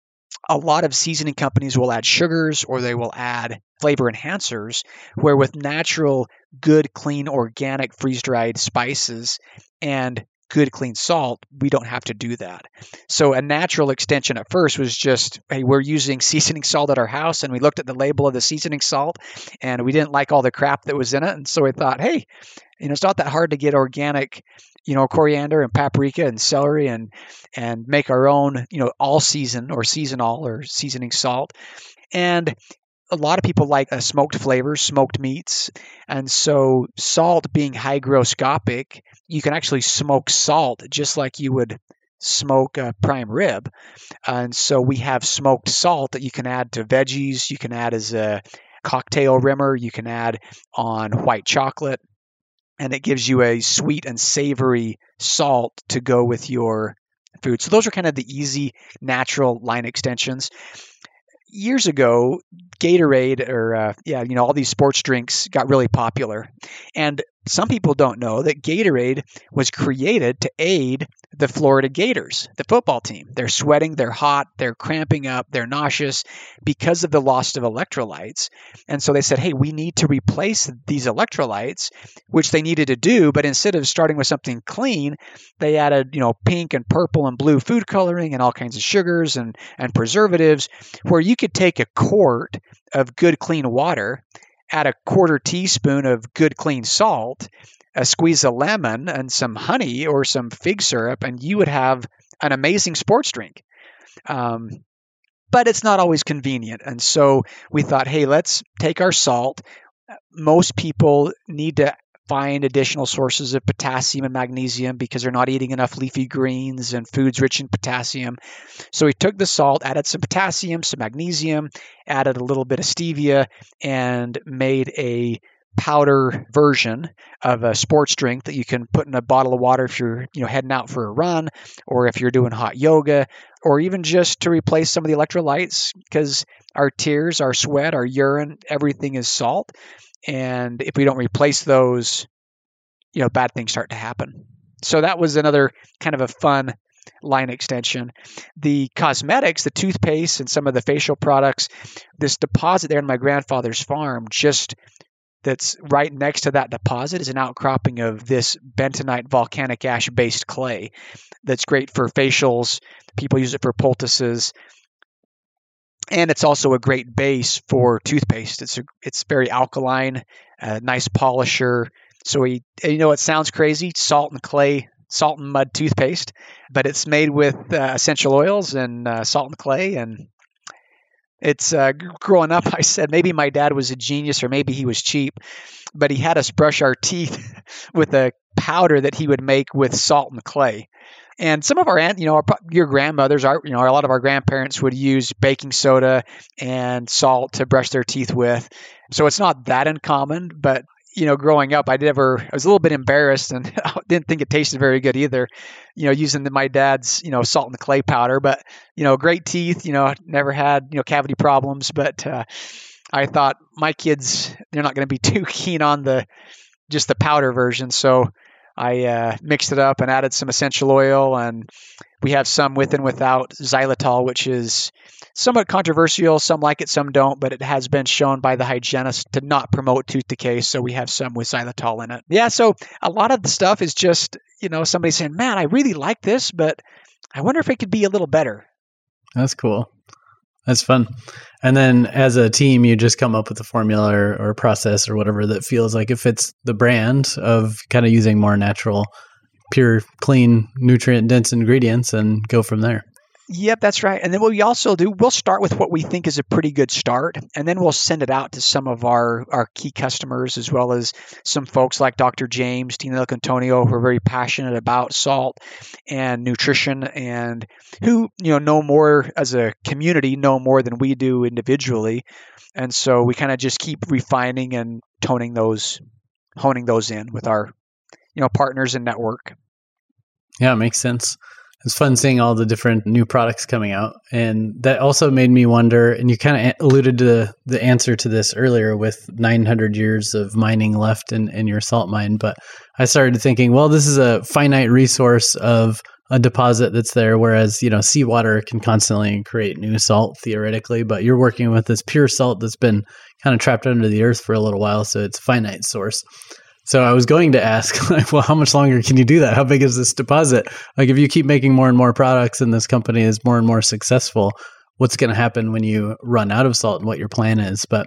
a lot of seasoning companies will add sugars or they will add flavor enhancers, where with natural, good, clean, organic freeze-dried spices and good, clean salt, we don't have to do that. So a natural extension at first was just, hey, we're using seasoning salt at our house, and we looked at the label of the seasoning salt, and we didn't like all the crap that was in it. And so we thought, hey, it's not that hard to get organic, coriander and paprika and celery and make our own, all season or seasonal or seasoning salt. And a lot of people like smoked flavors, smoked meats. And so salt being hygroscopic, you can actually smoke salt just like you would smoke a prime rib. And so we have smoked salt that you can add to veggies. You can add as a cocktail rimmer. You can add on white chocolate. And it gives you a sweet and savory salt to go with your food. So those are kind of the easy, natural line extensions. Years ago, Gatorade or all these sports drinks got really popular. And some people don't know that Gatorade was created to aid the Florida Gators, the football team. They're sweating, they're hot, they're cramping up, they're nauseous because of the loss of electrolytes. And so they said, hey, we need to replace these electrolytes, which they needed to do. But instead of starting with something clean, they added, pink and purple and blue food coloring and all kinds of sugars and preservatives, where you could take a quart of good, clean water, add a quarter teaspoon of good, clean salt, a squeeze of lemon, and some honey or some fig syrup, and you would have an amazing sports drink. But it's not always convenient. And so we thought, hey, let's take our salt. Most people need to find additional sources of potassium and magnesium because they're not eating enough leafy greens and foods rich in potassium. So we took the salt, added some potassium, some magnesium, added a little bit of stevia, and made a powder version of a sports drink that you can put in a bottle of water if you're heading out for a run, or if you're doing hot yoga, or even just to replace some of the electrolytes, because our tears, our sweat, our urine, everything is salt. And if we don't replace those, bad things start to happen. So that was another kind of a fun line extension. The cosmetics, the toothpaste and some of the facial products, this deposit there on my grandfather's farm, just that's right next to that deposit is an outcropping of this bentonite volcanic ash based clay that's great for facials. People use it for poultices. And it's also a great base for toothpaste. It's very alkaline, nice polisher. So it sounds crazy, salt and mud toothpaste, but it's made with essential oils and salt and clay. And it's growing up, I said maybe my dad was a genius or maybe he was cheap, but he had us brush our teeth with a powder that he would make with salt and clay. And some of our your grandmothers, a lot of our grandparents would use baking soda and salt to brush their teeth with. So it's not that uncommon, but growing up, I was a little bit embarrassed and didn't think it tasted very good either, using my dad's, salt and clay powder, but, great teeth, never had, cavity problems, but I thought my kids, they're not going to be too keen on just the powder version. So I mixed it up and added some essential oil, and we have some with and without xylitol, which is somewhat controversial. Some like it, some don't, but it has been shown by the hygienist to not promote tooth decay. So we have some with xylitol in it. Yeah, so a lot of the stuff is just, somebody saying, man, I really like this, but I wonder if it could be a little better. That's cool. That's fun. And then as a team, you just come up with a formula or process or whatever that feels like it fits the brand of kind of using more natural, pure, clean, nutrient-dense ingredients and go from there. Yep, that's right. And then what we also do, we'll start with what we think is a pretty good start, and then we'll send it out to some of our key customers, as well as some folks like Dr. James, Tina Antonio, who are very passionate about salt and nutrition, and who know more as a community, know more than we do individually. And so we kind of just keep refining and honing those in with our partners and network. Yeah, it makes sense. It's fun seeing all the different new products coming out. And that also made me wonder, and you kind of alluded to the answer to this earlier with 900 years of mining left in your salt mine. But I started thinking, well, this is a finite resource of a deposit that's there, whereas, seawater can constantly create new salt theoretically, but you're working with this pure salt that's been kind of trapped under the earth for a little while. So it's a finite source. So I was going to ask, well, how much longer can you do that? How big is this deposit? Like, if you keep making more and more products and this company is more and more successful, what's going to happen when you run out of salt and what your plan is? But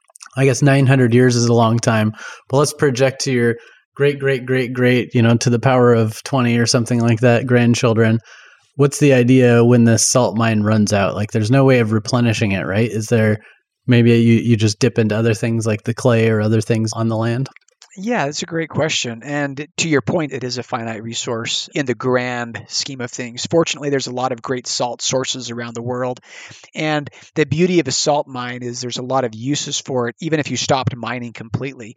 I guess 900 years is a long time. But let's project to your great, to the power of 20 or something like that, grandchildren. What's the idea when this salt mine runs out? Like, there's no way of replenishing it, right? Is there maybe you just dip into other things like the clay or other things on the land? Yeah, that's a great question. And to your point, it is a finite resource in the grand scheme of things. Fortunately, there's a lot of great salt sources around the world. And the beauty of a salt mine is there's a lot of uses for it, even if you stopped mining completely.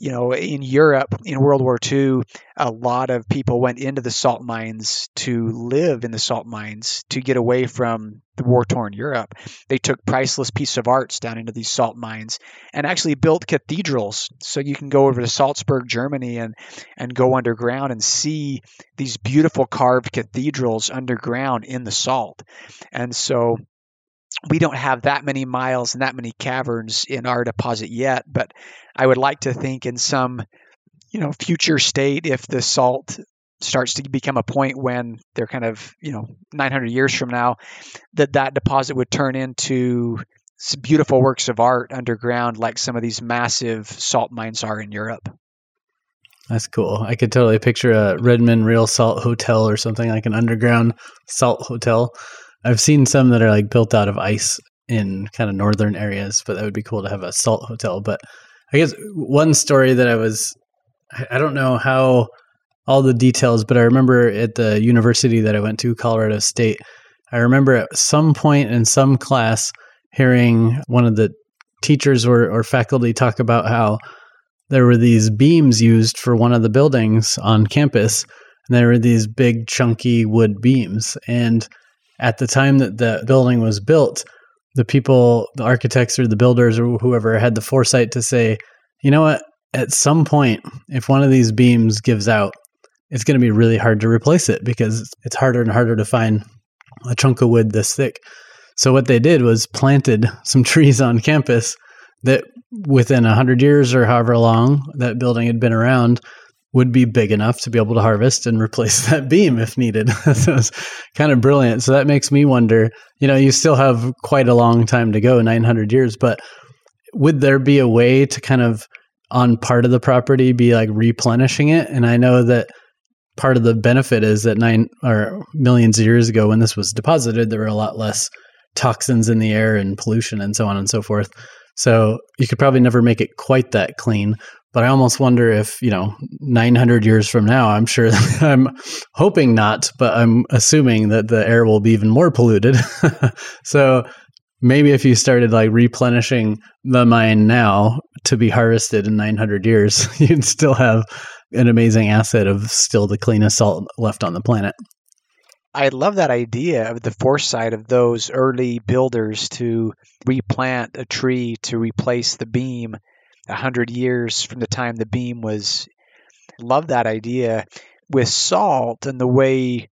In Europe, in World War II, a lot of people went into the salt mines to live in the salt mines to get away from the war-torn Europe. They took priceless pieces of arts down into these salt mines and actually built cathedrals. So you can go over to Salzburg, Germany, and go underground and see these beautiful carved cathedrals underground in the salt. And so we don't have that many miles and that many caverns in our deposit yet, but I would like to think in some future state, if the salt starts to become a point when they're kind of 900 years from now, that deposit would turn into some beautiful works of art underground, like some of these massive salt mines are in Europe. That's cool. I could totally picture a Redmond Real Salt Hotel or something, like an underground salt hotel. I've seen some that are like built out of ice in kind of northern areas, but that would be cool to have a salt hotel. But I guess one story that I don't know how all the details, but I remember at the university that I went to, Colorado State, I remember at some point in some class hearing one of the teachers or faculty talk about how there were these beams used for one of the buildings on campus, and there were these big chunky wood beams. And at the time that the building was built, the architects or the builders or whoever had the foresight to say, you know what, at some point, if one of these beams gives out, it's going to be really hard to replace it because it's harder and harder to find a chunk of wood this thick. So what they did was planted some trees on campus that within 100 years or however long that building had been around would be big enough to be able to harvest and replace that beam if needed. So it's kind of brilliant. So that makes me wonder, you still have quite a long time to go, 900 years, but would there be a way to kind of on part of the property be like replenishing it? And I know that part of the benefit is that millions of years ago when this was deposited, there were a lot less toxins in the air and pollution and so on and so forth. So you could probably never make it quite that clean. But I almost wonder if, 900 years from now, I'm sure, I'm hoping not, but I'm assuming that the air will be even more polluted. So maybe if you started like replenishing the mine now to be harvested in 900 years, you'd still have an amazing asset of still the cleanest salt left on the planet. I love that idea of the foresight of those early builders to replant a tree to replace the beam 100 years from the time the beam was. Love that idea. With salt and the way,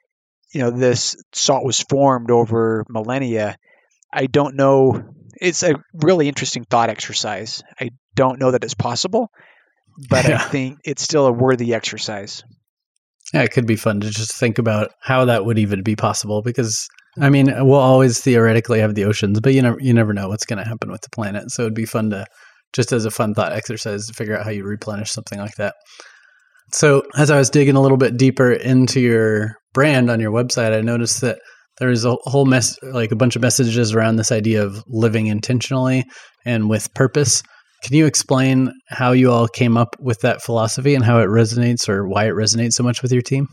this salt was formed over millennia, I don't know. It's a really interesting thought exercise. I don't know that it's possible, but I think it's still a worthy exercise. Yeah, it could be fun to just think about how that would even be possible because, we'll always theoretically have the oceans, but you never know what's going to happen with the planet. So it'd be fun to, just as a fun thought exercise, to figure out how you replenish something like that. So as I was digging a little bit deeper into your brand on your website, I noticed that there's a whole a bunch of messages around this idea of living intentionally and with purpose. Can you explain how you all came up with that philosophy and how it resonates or why it resonates so much with your team?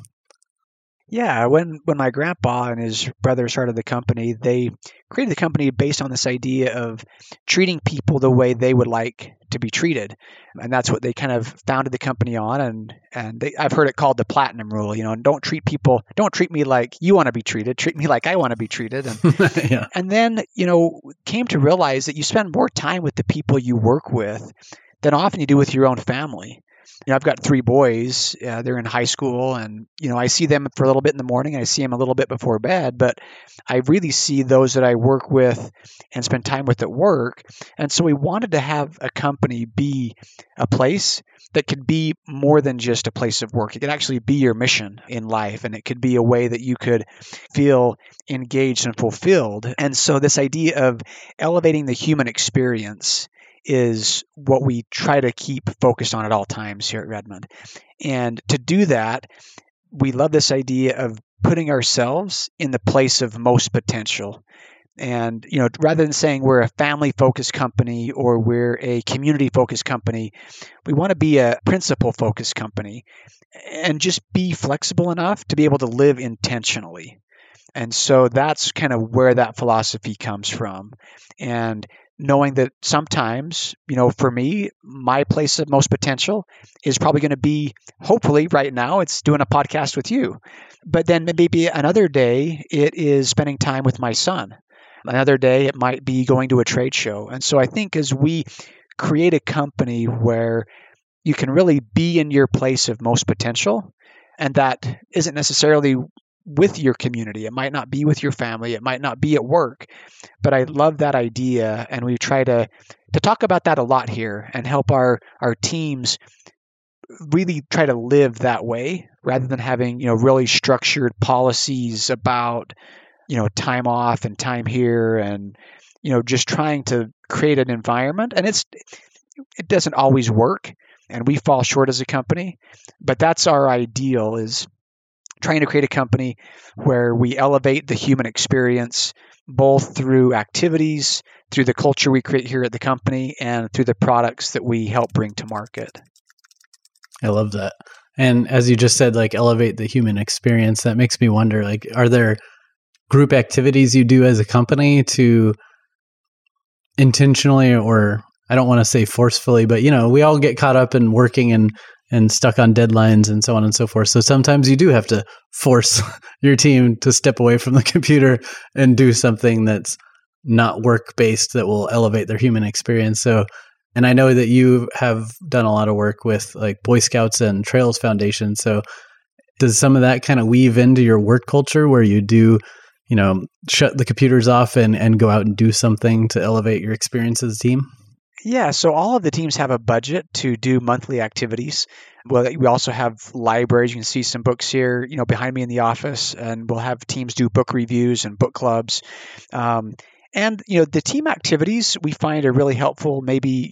Yeah, when my grandpa and his brother started the company, they created the company based on this idea of treating people the way they would like to be treated. And that's what they kind of founded the company on. And I've heard it called the platinum rule, don't treat me like you want to be treated, treat me like I want to be treated. And, yeah. And then, came to realize that you spend more time with the people you work with than often you do with your own family. I've got 3 boys. They're in high school, and I see them for a little bit in the morning. And I see them a little bit before bed, but I really see those that I work with and spend time with at work. And so we wanted to have a company be a place that could be more than just a place of work. It could actually be your mission in life, and it could be a way that you could feel engaged and fulfilled. And so this idea of elevating the human experience is what we try to keep focused on at all times here at Redmond. And to do that, we love this idea of putting ourselves in the place of most potential. And, rather than saying we're a family-focused company or we're a community-focused company, we want to be a principle-focused company and just be flexible enough to be able to live intentionally. And so that's kind of where that philosophy comes from. And knowing that sometimes, for me, my place of most potential is probably going to be, hopefully right now, it's doing a podcast with you. But then maybe another day, it is spending time with my son. Another day, it might be going to a trade show. And so I think as we create a company where you can really be in your place of most potential, and that isn't necessarily with your community. It might not be with your family. It might not be at work. But I love that idea. And we try to talk about that a lot here and help our teams really try to live that way rather than having, really structured policies about, time off and time here and, just trying to create an environment. And it doesn't always work. And we fall short as a company. But that's our ideal, is trying to create a company where we elevate the human experience, both through activities, through the culture we create here at the company, and through the products that we help bring to market. I love that. And as you just said, elevate the human experience, that makes me wonder, are there group activities you do as a company to intentionally, or I don't want to say forcefully, but we all get caught up in working and stuck on deadlines and so on and so forth. So sometimes you do have to force your team to step away from the computer and do something that's not work-based that will elevate their human experience. So, and I know that you have done a lot of work with Boy Scouts and Trails Foundation. So does some of that kind of weave into your work culture where you do, shut the computers off and go out and do something to elevate your experience as a team? Yeah, so all of the teams have a budget to do monthly activities. Well, we also have libraries. You can see some books here, behind me in the office, and we'll have teams do book reviews and book clubs. And the team activities we find are really helpful. Maybe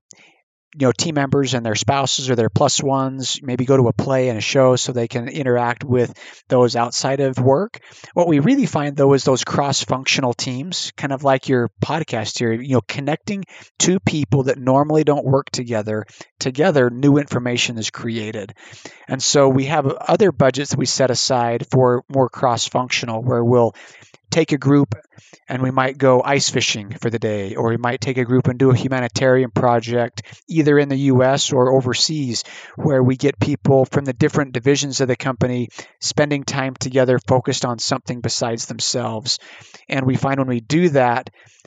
team members and their spouses or their plus ones maybe go to a play and a show so they can interact with those outside of work. What we really find, though, is those cross-functional teams, kind of like your podcast here, connecting two people that normally don't work together, new information is created. And so we have other budgets that we set aside for more cross-functional, where we'll take a group and we might go ice fishing for the day, or we might take a group and do a humanitarian project either in the US or overseas, where we get people from the different divisions of the company spending time together focused on something besides themselves. And we find when we do that,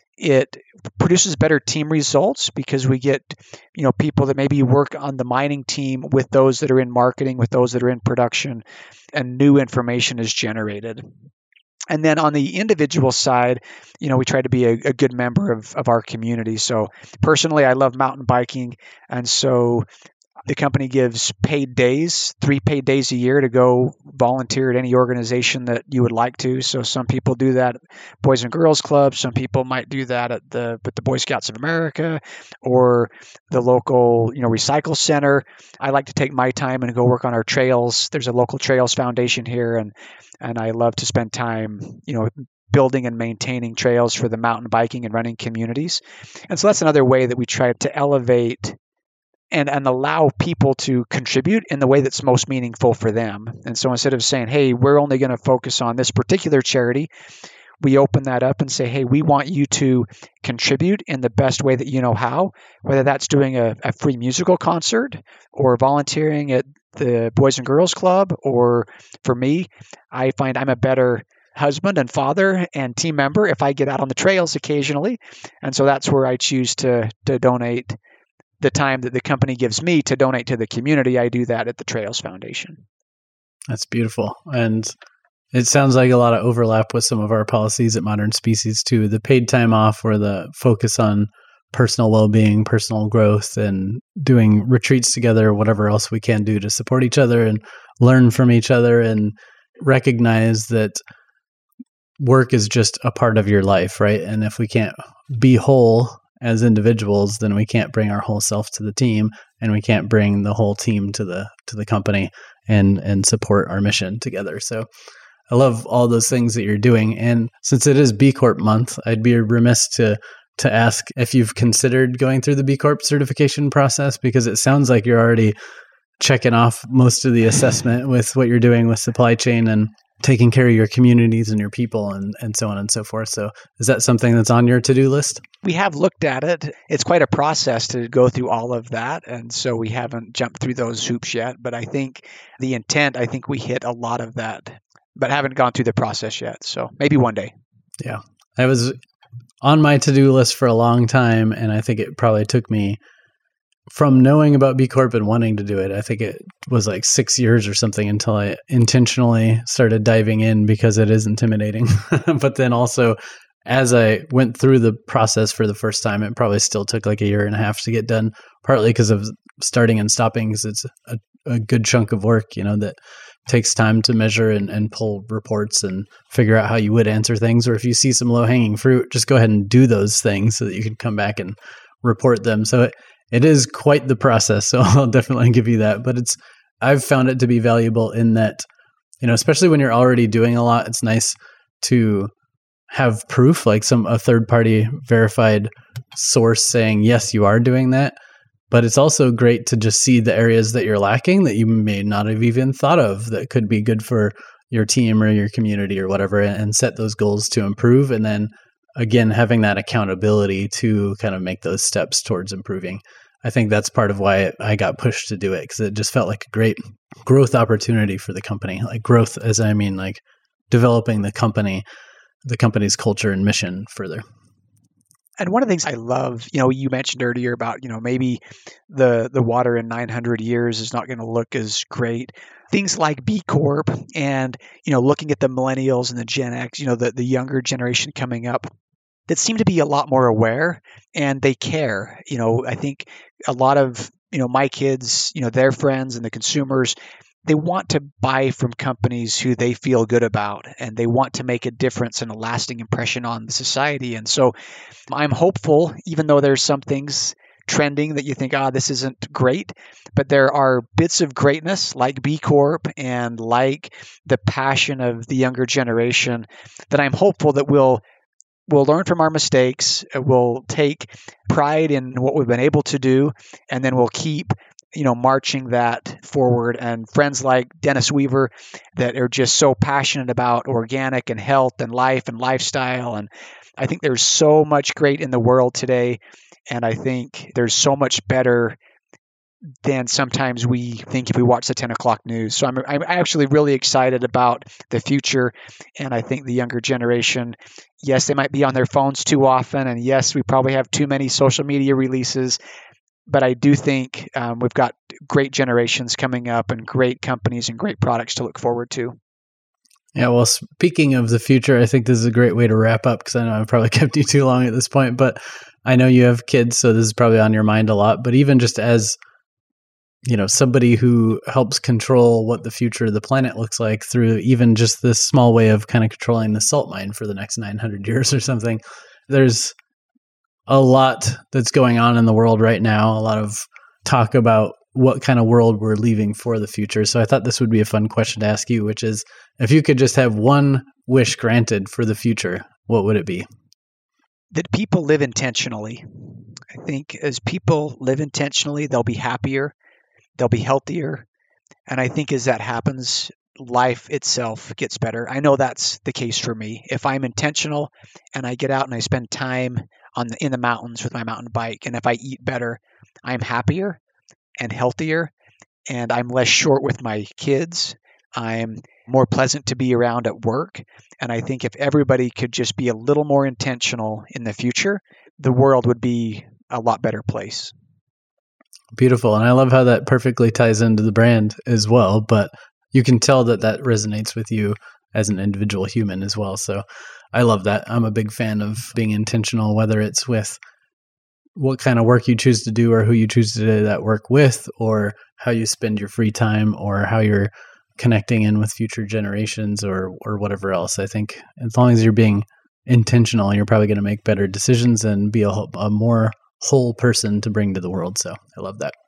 it produces better team results because we get, people that maybe work on the mining team with those that are in marketing, with those that are in production, and new information is generated. And then on the individual side, we try to be a good member of our community. So personally, I love mountain biking. And so the company gives paid days, 3 paid days a year to go volunteer at any organization that you would like to. So some people do that at Boys and Girls Club. Some people might do that at the Boy Scouts of America or the local, recycle center. I like to take my time and go work on our trails. There's a local trails foundation here, and I love to spend time, building and maintaining trails for the mountain biking and running communities. And so that's another way that we try to elevate and allow people to contribute in the way that's most meaningful for them. And so instead of saying, hey, we're only going to focus on this particular charity, we open that up and say, hey, we want you to contribute in the best way that you know how, whether that's doing a free musical concert or volunteering at the Boys and Girls Club. Or for me, I find I'm a better husband and father and team member if I get out on the trails occasionally. And so that's where I choose to donate the time that the company gives me to donate to the community. I do that at the Trails Foundation. That's beautiful. And it sounds like a lot of overlap with some of our policies at Modern Species too. The paid time off, or the focus on personal well-being, personal growth, and doing retreats together, whatever else we can do to support each other and learn from each other, and recognize that work is just a part of your life, right? And if we can't be whole as individuals, then we can't bring our whole self to the team, and we can't bring the whole team to the company and support our mission together. So I love all those things that you're doing. And since it is B Corp month, I'd be remiss to ask if you've considered going through the B Corp certification process, because it sounds like you're already checking off most of the assessment with what you're doing with supply chain and taking care of your communities and your people and so on and so forth. So is that something that's on your to-do list? We have looked at it. It's quite a process to go through all of that. And so we haven't jumped through those hoops yet. But I think the intent, we hit a lot of that, but haven't gone through the process yet. So maybe one day. Yeah. I was on my to-do list for a long time. And I think it probably took me, from knowing about B Corp and wanting to do it, I think it was like 6 years or something until I intentionally started diving in, because it is intimidating. But then also, as I went through the process for the first time, it probably still took like 1.5 years to get done, partly because of starting and stopping, because it's a good chunk of work, that takes time to measure and pull reports and figure out how you would answer things. Or if you see some low-hanging fruit, just go ahead and do those things so that you can come back and report them. So it is quite the process. So I'll definitely give you that. But I've found it to be valuable in that, especially when you're already doing a lot, it's nice to have proof, like a third-party verified source saying, yes, you are doing that. But it's also great to just see the areas that you're lacking that you may not have even thought of that could be good for your team or your community or whatever, and set those goals to improve. And then again, having that accountability to kind of make those steps towards improving. I think that's part of why I got pushed to do it, because it just felt like a great growth opportunity for the company. Like growth, as I mean, like developing the company's culture and mission further. And one of the things I love, you mentioned earlier about, maybe the water in 900 years is not going to look as great. things like B Corp and, looking at the millennials and the Gen X, the younger generation coming up that seem to be a lot more aware and they care. I think a lot of, my kids, their friends and the consumers, they want to buy from companies who they feel good about, and they want to make a difference and a lasting impression on the society. And so I'm hopeful, even though there's some things trending that you think, this isn't great, but there are bits of greatness like B Corp and like the passion of the younger generation that I'm hopeful that we'll learn from our mistakes. We'll take pride in what we've been able to do, and then we'll keep marching that forward. And friends like Dennis Weaver that are just so passionate about organic and health and life and lifestyle. And I think there's so much great in the world today. And I think there's so much better than sometimes we think if we watch the 10 o'clock news. So I'm actually really excited about the future. And I think the younger generation, yes, they might be on their phones too often. And yes, we probably have too many social media releases. But I do think we've got great generations coming up and great companies and great products to look forward to. Yeah, well, speaking of the future, I think this is a great way to wrap up because I know I've probably kept you too long at this point, but I know you have kids, so this is probably on your mind a lot. But even just as, somebody who helps control what the future of the planet looks like through even just this small way of kind of controlling the salt mine for the next 900 years or something, there's a lot that's going on in the world right now, a lot of talk about what kind of world we're leaving for the future. So I thought this would be a fun question to ask you, which is if you could just have one wish granted for the future, what would it be? That people live intentionally. I think as people live intentionally, they'll be happier, they'll be healthier. And I think as that happens, life itself gets better. I know that's the case for me. If I'm intentional and I get out and I spend time in the mountains with my mountain bike, and if I eat better, I'm happier and healthier, and I'm less short with my kids. I'm more pleasant to be around at work. And I think if everybody could just be a little more intentional in the future, the world would be a lot better place. Beautiful. And I love how that perfectly ties into the brand as well, but you can tell that resonates with you as an individual human as well. So I love that. I'm a big fan of being intentional, whether it's with what kind of work you choose to do or who you choose to do that work with, or how you spend your free time, or how you're connecting in with future generations or whatever else. I think as long as you're being intentional, you're probably going to make better decisions and be a more whole person to bring to the world. So I love that.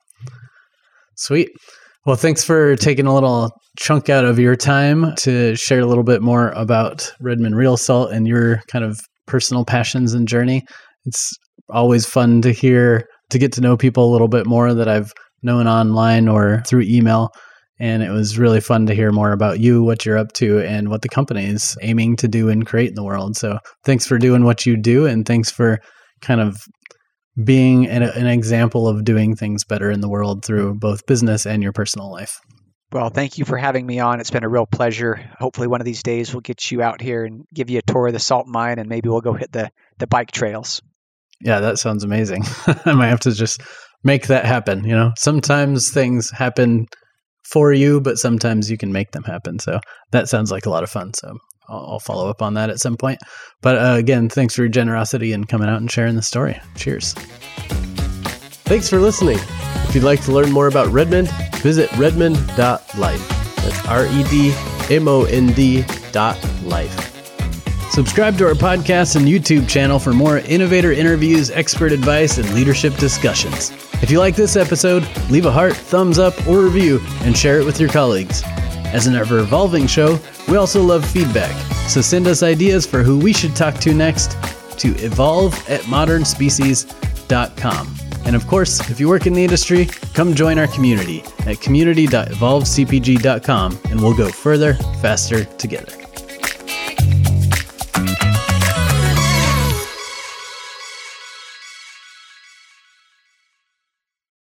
Sweet. Well, thanks for taking a little chunk out of your time to share a little bit more about Redmond Real Salt and your kind of personal passions and journey. It's always fun to get to know people a little bit more that I've known online or through email. And it was really fun to hear more about you, what you're up to, and what the company is aiming to do and create in the world. So thanks for doing what you do, and thanks for kind of being an example of doing things better in the world through both business and your personal life. Well, thank you for having me on. It's been a real pleasure. Hopefully one of these days we'll get you out here and give you a tour of the salt mine, and maybe we'll go hit the bike trails. Yeah, that sounds amazing. I might have to just make that happen. Sometimes things happen for you, but sometimes you can make them happen. So that sounds like a lot of fun. So I'll follow up on that at some point. But again, thanks for your generosity and coming out and sharing the story. Cheers. Thanks for listening. If you'd like to learn more about Redmond, visit redmond.life. That's REDMOND.life. Subscribe to our podcast and YouTube channel for more innovator interviews, expert advice, and leadership discussions. If you like this episode, leave a heart, thumbs up, or review, and share it with your colleagues. As an ever-evolving show, we also love feedback, so send us ideas for who we should talk to next to evolve@modernspecies.com. And of course, if you work in the industry, come join our community at community.evolvecpg.com, and we'll go further, faster together.